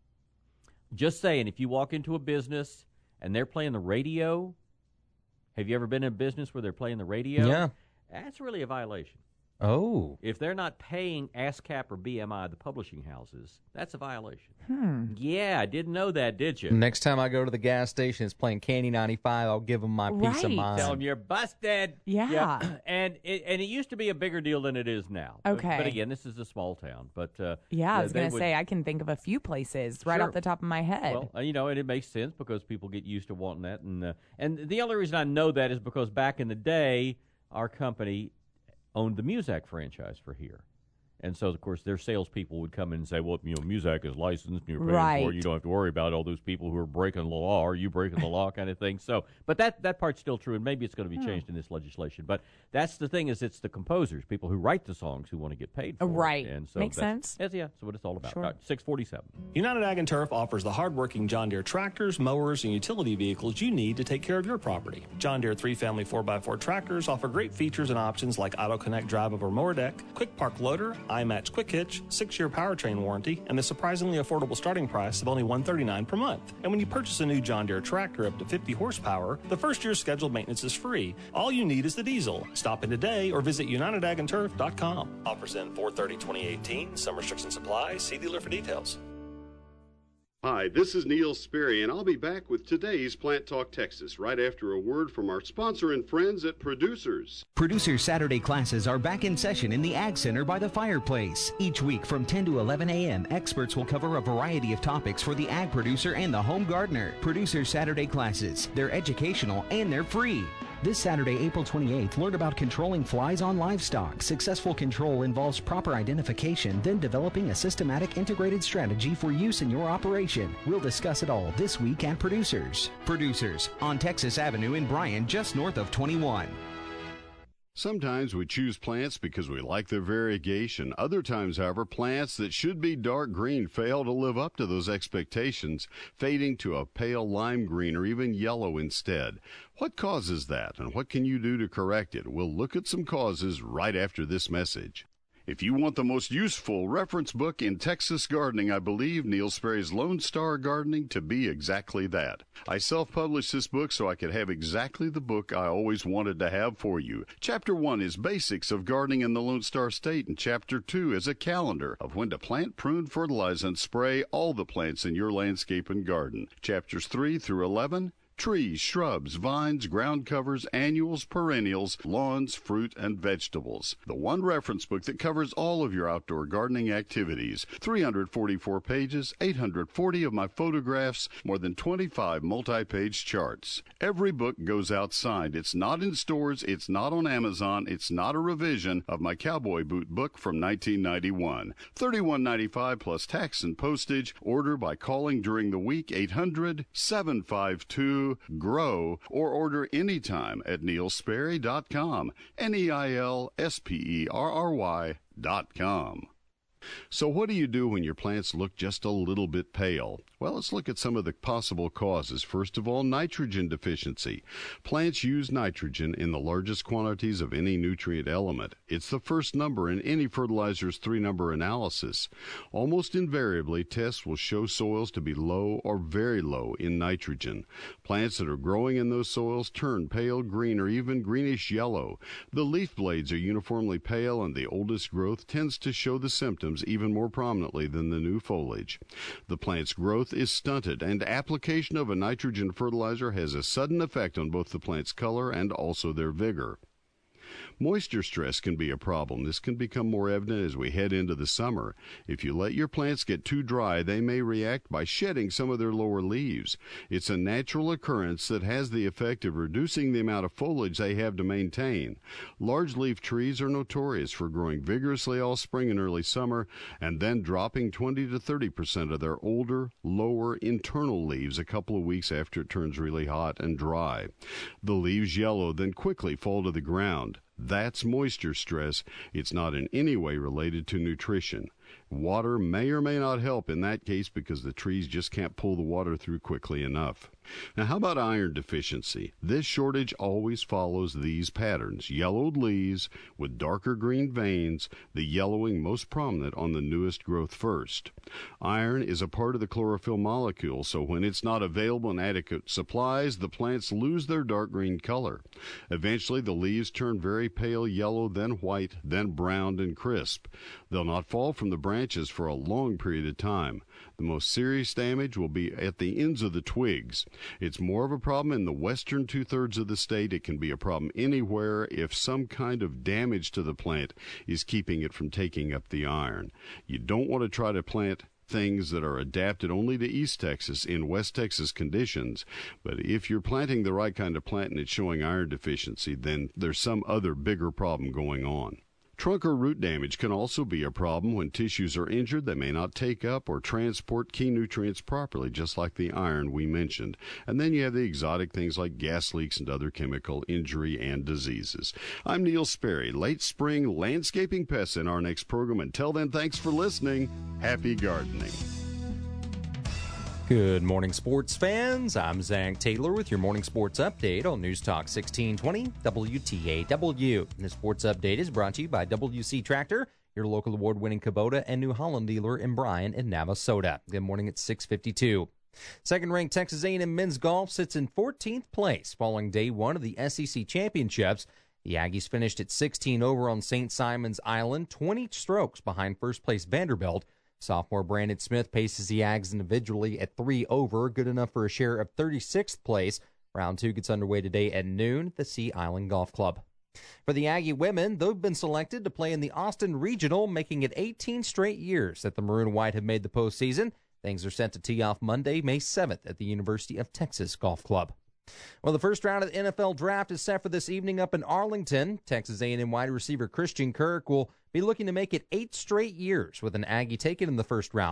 Just saying, if you walk into a business and they're playing the radio, have you ever been in a business where they're playing the radio? Yeah. That's really a violation. Oh. If they're not paying ASCAP or B M I, the publishing houses, that's a violation. Hmm. Yeah, I didn't know that, did you? Next time I go to the gas station, it's playing Candy ninety-five. I'll give them my peace of Right. mind. Tell them you're busted. Yeah. and it, and it used to be a bigger deal than it is now. But- Okay. But, again, this is a small town. But uh, Yeah, I was they going to would- say, I can think of a few places right Sure. off the top of my head. Well, uh, you know, and it makes sense because people get used to wanting that, and uh, and the only reason I know that is because back in the day, our company owned the Muzak franchise for here, and so of course their salespeople would come in and say, "Well, you know, Muzak is licensed, and you're paying Right. for it. You don't have to worry about all those people who are breaking the law. Are you breaking the law?" kind of thing. So, but that that part's still true, and maybe it's going to be Hmm. changed in this legislation. But that's the thing is, it's the composers, people who write the songs, who want to get paid for it. Right. And so Makes that's- sense. That's, yeah, that's what it's all about. Sure. All right, six forty-seven. United Ag and Turf offers the hardworking John Deere tractors, mowers, and utility vehicles you need to take care of your property. John Deere three-family four by four tractors offer great features and options like Auto Connect drive over mower deck, Quick Park loader, iMatch Quick Hitch, six-year powertrain warranty, and the surprisingly affordable starting price of only one hundred thirty-nine dollars per month. And when you purchase a new John Deere tractor up to fifty horsepower, the first year's scheduled maintenance is free. All you need is the diesel. Stop in today or visit United Ag and Turf dot com. Offers in four thirty twenty eighteen. Some restrictions apply. See dealer for details. Hi, this is Neil Sperry, and I'll be back with today's Plant Talk Texas right after a word from our sponsor and friends at Producers. Producers Saturday classes are back in session in the Ag Center by the fireplace. Each week from ten to eleven a.m., experts will cover a variety of topics for the ag producer and the home gardener. Producers Saturday classes. They're educational and they're free. This Saturday, April twenty-eighth, learn about controlling flies on livestock. Successful control involves proper identification, then developing a systematic integrated strategy for use in your operation. We'll discuss it all this week at Producers. Producers, on Texas Avenue in Bryan, just north of twenty-one. Sometimes we choose plants because we like their variegation. Other times, however, plants that should be dark green fail to live up to those expectations, fading to a pale lime green or even yellow instead. What causes that, and what can you do to correct it? We'll look at some causes right after this message. If you want the most useful reference book in Texas gardening, I believe Neil Sperry's Lone Star Gardening to be exactly that. I self-published this book so I could have exactly the book I always wanted to have for you. Chapter one is Basics of Gardening in the Lone Star State, and Chapter two is a calendar of when to plant, prune, fertilize, and spray all the plants in your landscape and garden. Chapters three through eleven, trees, shrubs, vines, ground covers, annuals, perennials, lawns, fruit, and vegetables. The one reference book that covers all of your outdoor gardening activities. three hundred forty-four pages, eight hundred forty of my photographs, more than twenty-five multi-page charts. Every book goes outside. It's not in stores, it's not on Amazon, it's not a revision of my cowboy boot book from nineteen ninety-one. thirty-one ninety-five plus tax and postage. Order by calling during the week, eight hundred, seven five two, GROW, or order anytime at neil sperry dot com, N E I L S P E R R Y dot com. So what do you do when your plants look just a little bit pale? Well, let's look at some of the possible causes. First of all, nitrogen deficiency. Plants use nitrogen in the largest quantities of any nutrient element. It's the first number in any fertilizer's three-number analysis. Almost invariably, tests will show soils to be low or very low in nitrogen. Plants that are growing in those soils turn pale green or even greenish yellow. The leaf blades are uniformly pale, and the oldest growth tends to show the symptoms even more prominently than the new foliage. The plant's growth is stunted, and application of a nitrogen fertilizer has a sudden effect on both the plant's color and also their vigor. Moisture stress can be a problem. This can become more evident as we head into the summer. If you let your plants get too dry, they may react by shedding some of their lower leaves. It's a natural occurrence that has the effect of reducing the amount of foliage they have to maintain. Large leaf trees are notorious for growing vigorously all spring and early summer, and then dropping twenty to thirty percent of their older, lower internal leaves a couple of weeks after it turns really hot and dry. The leaves yellow, then quickly fall to the ground. That's moisture stress. It's not in any way related to nutrition. Water may or may not help in that case because the trees just can't pull the water through quickly enough. Now, how about iron deficiency? This shortage always follows these patterns. Yellowed leaves with darker green veins, the yellowing most prominent on the newest growth first. Iron is a part of the chlorophyll molecule, so when it's not available in adequate supplies, the plants lose their dark green color. Eventually, the leaves turn very pale yellow, then white, then brown and crisp. They'll not fall from the branches for a long period of time. The most serious damage will be at the ends of the twigs. It's more of a problem in the western two-thirds of the state. It can be a problem anywhere if some kind of damage to the plant is keeping it from taking up the iron. You don't want to try to plant things that are adapted only to East Texas in West Texas conditions. But if you're planting the right kind of plant and it's showing iron deficiency, then there's some other bigger problem going on. Trunk or root damage can also be a problem. When tissues are injured, they may not take up or transport key nutrients properly, just like the iron we mentioned. And then you have the exotic things like gas leaks and other chemical injury and diseases. I'm Neil Sperry, late spring landscaping pests in our next program. Until then, thanks for listening. Happy gardening. Good morning, sports fans. I'm Zach Taylor with your morning sports update on News Talk sixteen twenty W T A W. The sports update is brought to you by W C Tractor, your local award-winning Kubota and New Holland dealer in Bryan and Navasota. Good morning at six fifty-two. Second-ranked Texas A and M men's golf sits in fourteenth place following day one of the S E C championships. The Aggies finished at sixteen over on Saint Simon's Island, twenty strokes behind first-place Vanderbilt. Sophomore Brandon Smith paces the Ags individually at three over, good enough for a share of thirty-sixth place. Round two gets underway today at noon at the Sea Island Golf Club. For the Aggie women, they've been selected to play in the Austin Regional, making it eighteen straight years that the Maroon White have made the postseason. Things are set to tee off Monday, May seventh at the University of Texas Golf Club. Well, the first round of the N F L Draft is set for this evening up in Arlington. Texas A and M wide receiver Christian Kirk will be looking to make it eight straight years with an Aggie taken in the first round.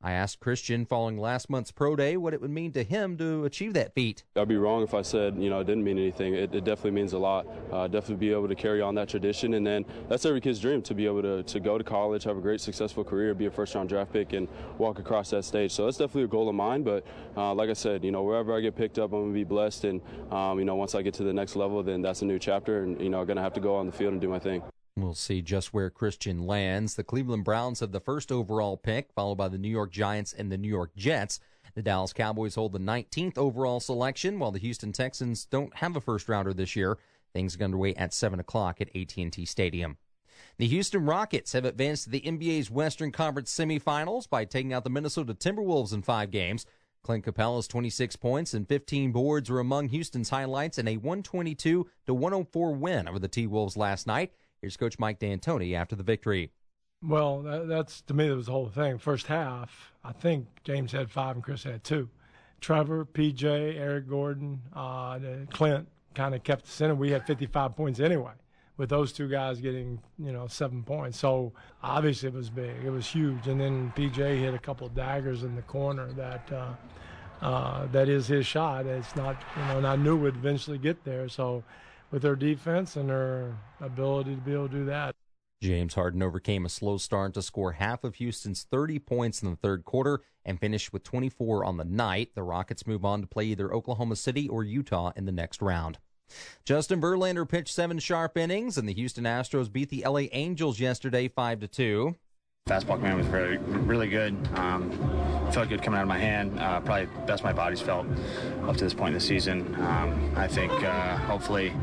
I asked Christian following last month's pro day what it would mean to him to achieve that feat. I'd be wrong if I said, you know, it didn't mean anything. It, it definitely means a lot. Uh, definitely be able to carry on that tradition, and then that's every kid's dream, to be able to, to go to college, have a great successful career, be a first-round draft pick, and walk across that stage. So that's definitely a goal of mine, but uh, like I said, you know, wherever I get picked up, I'm going to be blessed, and, um, you know, once I get to the next level, then that's a new chapter, and, you know, I'm going to have to go on the field and do my thing. We'll see just where Christian lands. The Cleveland Browns have the first overall pick, followed by the New York Giants and the New York Jets. The Dallas Cowboys hold the nineteenth overall selection, while the Houston Texans don't have a first-rounder this year. Things get underway at seven o'clock at A T and T Stadium. The Houston Rockets have advanced to the N B A's Western Conference semifinals by taking out the Minnesota Timberwolves in five games. Clint Capella's twenty-six points and fifteen boards were among Houston's highlights in a one twenty-two to one oh four win over the T-Wolves last night. Here's Coach Mike D'Antoni after the victory. Well, that, that's, to me, that was the whole thing. First half, I think James had five and Chris had two. Trevor, P J, Eric Gordon, uh, Clint kind of kept us in, and we had fifty-five points anyway, with those two guys getting, you know, seven points. So, obviously, it was big. It was huge. And then P J hit a couple of daggers in the corner that uh, uh, that is his shot. It's not, you know, and I knew we'd eventually get there. So, with their defense and their ability to be able to do that. James Harden overcame a slow start to score half of Houston's thirty points in the third quarter and finished with twenty-four on the night. The Rockets move on to play either Oklahoma City or Utah in the next round. Justin Verlander pitched seven sharp innings, and the Houston Astros beat the L A Angels yesterday five to two. Fastball command was really, really good. Um, felt good coming out of my hand. Uh, probably the best my body's felt up to this point in the season. Um, I think uh, hopefully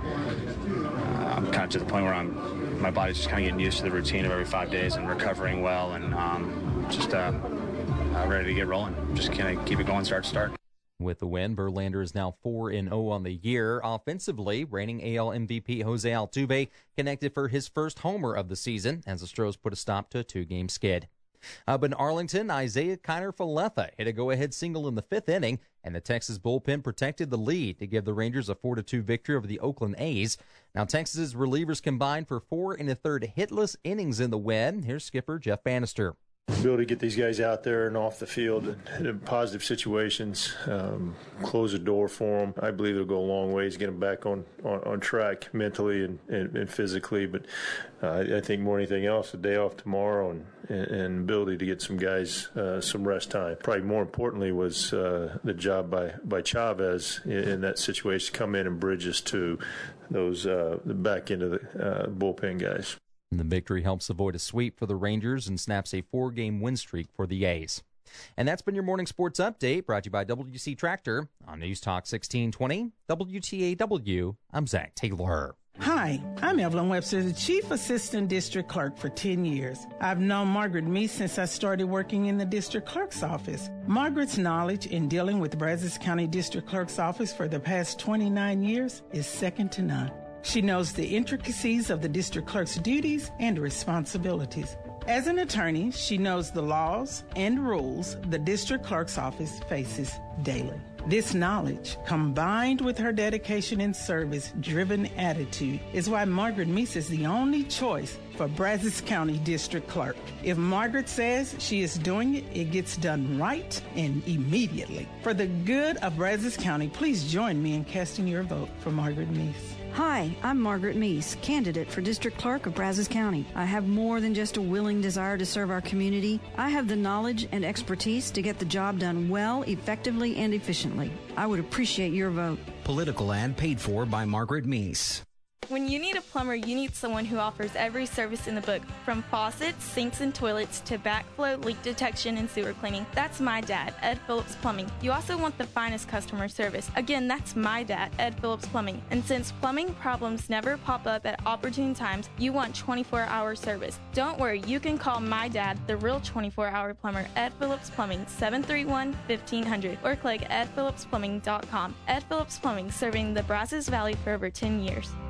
uh, I'm kind of to the point where I'm, my body's just kind of getting used to the routine of every five days and recovering well, and um, just uh, uh, ready to get rolling. Just kind of keep it going, start to start. With the win, Verlander is now four and oh on the year. Offensively, reigning A L M V P Jose Altuve connected for his first homer of the season as the Stros put a stop to a two-game skid. Up in Arlington, Isaiah Kiner-Falefa hit a go-ahead single in the fifth inning, and the Texas bullpen protected the lead to give the Rangers a four to two victory over the Oakland A's. Now, Texas's relievers combined for four and a third hitless innings in the win. Here's skipper Jeff Bannister. Be able to get these guys out there and off the field in, in positive situations, um, close the door for them. I believe it'll go a long ways to get them back on, on, on track mentally and, and, and physically. But uh, I, I think more than anything else, a day off tomorrow and, and, and ability to get some guys uh, some rest time. Probably more importantly was uh, the job by, by Chavez in, in that situation, come in and bridge us to those uh, the back end of the uh, bullpen guys. The victory helps avoid a sweep for the Rangers and snaps a four-game win streak for the A's. And that's been your morning sports update, brought to you by W C Tractor on News Talk sixteen twenty W T A W. I'm Zach Taylor. Hi, I'm Evelyn Webster, the Chief Assistant District Clerk for ten years. I've known Margaret Meese since I started working in the District Clerk's office. Margaret's knowledge in dealing with Brazos County District Clerk's office for the past twenty-nine years is second to none. She knows the intricacies of the district clerk's duties and responsibilities. As an attorney, she knows the laws and rules the district clerk's office faces daily. This knowledge, combined with her dedication and service-driven attitude, is why Margaret Meese is the only choice for Brazos County District Clerk. If Margaret says she is doing it, it gets done right and immediately. For the good of Brazos County, please join me in casting your vote for Margaret Meese. Hi, I'm Margaret Meese, candidate for District Clerk of Brazos County. I have more than just a willing desire to serve our community. I have the knowledge and expertise to get the job done well, effectively, and efficiently. I would appreciate your vote. Political ad paid for by Margaret Meese. When you need a plumber, you need someone who offers every service in the book, from faucets, sinks, and toilets to backflow, leak detection, and sewer cleaning. That's my dad, Ed Phillips Plumbing. You also want the finest customer service. Again, that's my dad, Ed Phillips Plumbing. And since plumbing problems never pop up at opportune times, you want twenty-four hour service. Don't worry, you can call my dad, the real twenty-four hour plumber, Ed Phillips Plumbing, seven three one, fifteen hundred, or click ed phillips plumbing dot com. Ed Phillips Plumbing, serving the Brazos Valley for over ten years.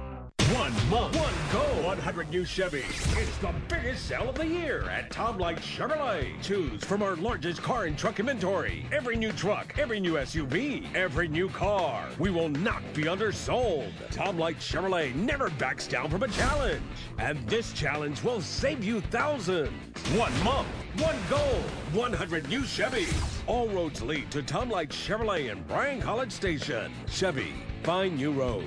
One month, one goal, one hundred new Chevys. It's the biggest sale of the year at Tom Light Chevrolet. Choose from our largest car and truck inventory. Every new truck, every new S U V, every new car. We will not be undersold. Tom Light Chevrolet never backs down from a challenge. And this challenge will save you thousands. One month, one goal, one hundred new Chevys. All roads lead to Tom Light Chevrolet in Bryan College Station. Chevy, find new roads.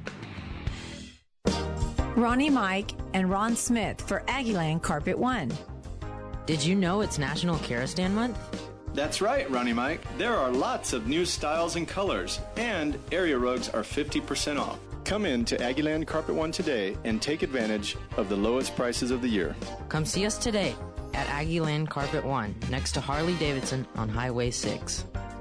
Ronnie Mike and Ron Smith for Aggieland Carpet One. Did you know it's National Kerosene Month? That's right, Ronnie Mike. There are lots of new styles and colors, and area rugs are fifty percent off. Come in to Aggieland Carpet One today and take advantage of the lowest prices of the year. Come see us today at Aggieland Carpet One, next to Harley Davidson on Highway six.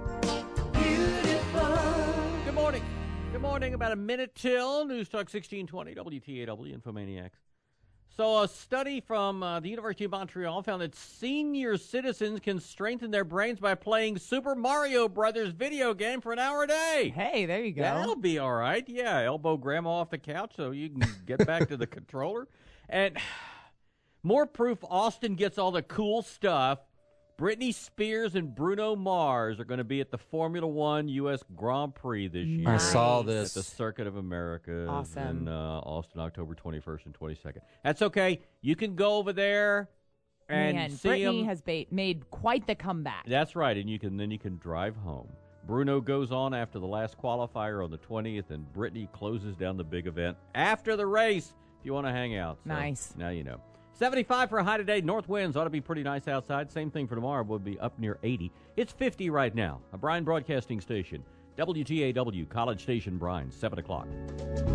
Good morning. Good morning. About a minute till News Talk sixteen twenty W T A W Infomaniacs. So a study from uh, the University of Montreal found that senior citizens can strengthen their brains by playing Super Mario Brothers video game for an hour a day. Hey, there you go. That'll be all right. Yeah, elbow grandma off the couch so you can get back to the controller. And more proof Austin gets all the cool stuff. Britney Spears and Bruno Mars are going to be at the Formula One U S Grand Prix this year. I saw this. At the Circuit of America Awesome. in uh, Austin, October twenty-first and twenty-second. That's okay. You can go over there and Man, see Britney them. has ba- made quite the comeback. That's right, and you can then you can drive home. Bruno goes on after the last qualifier on the twentieth, and Britney closes down the big event after the race if you want to hang out. So Nice. Now you know. seventy-five for a high today. North winds ought to be pretty nice outside. Same thing for tomorrow. Will be up near eighty. It's fifty right now. A Bryan Broadcasting Station. W T A W, College Station, Bryan, seven o'clock.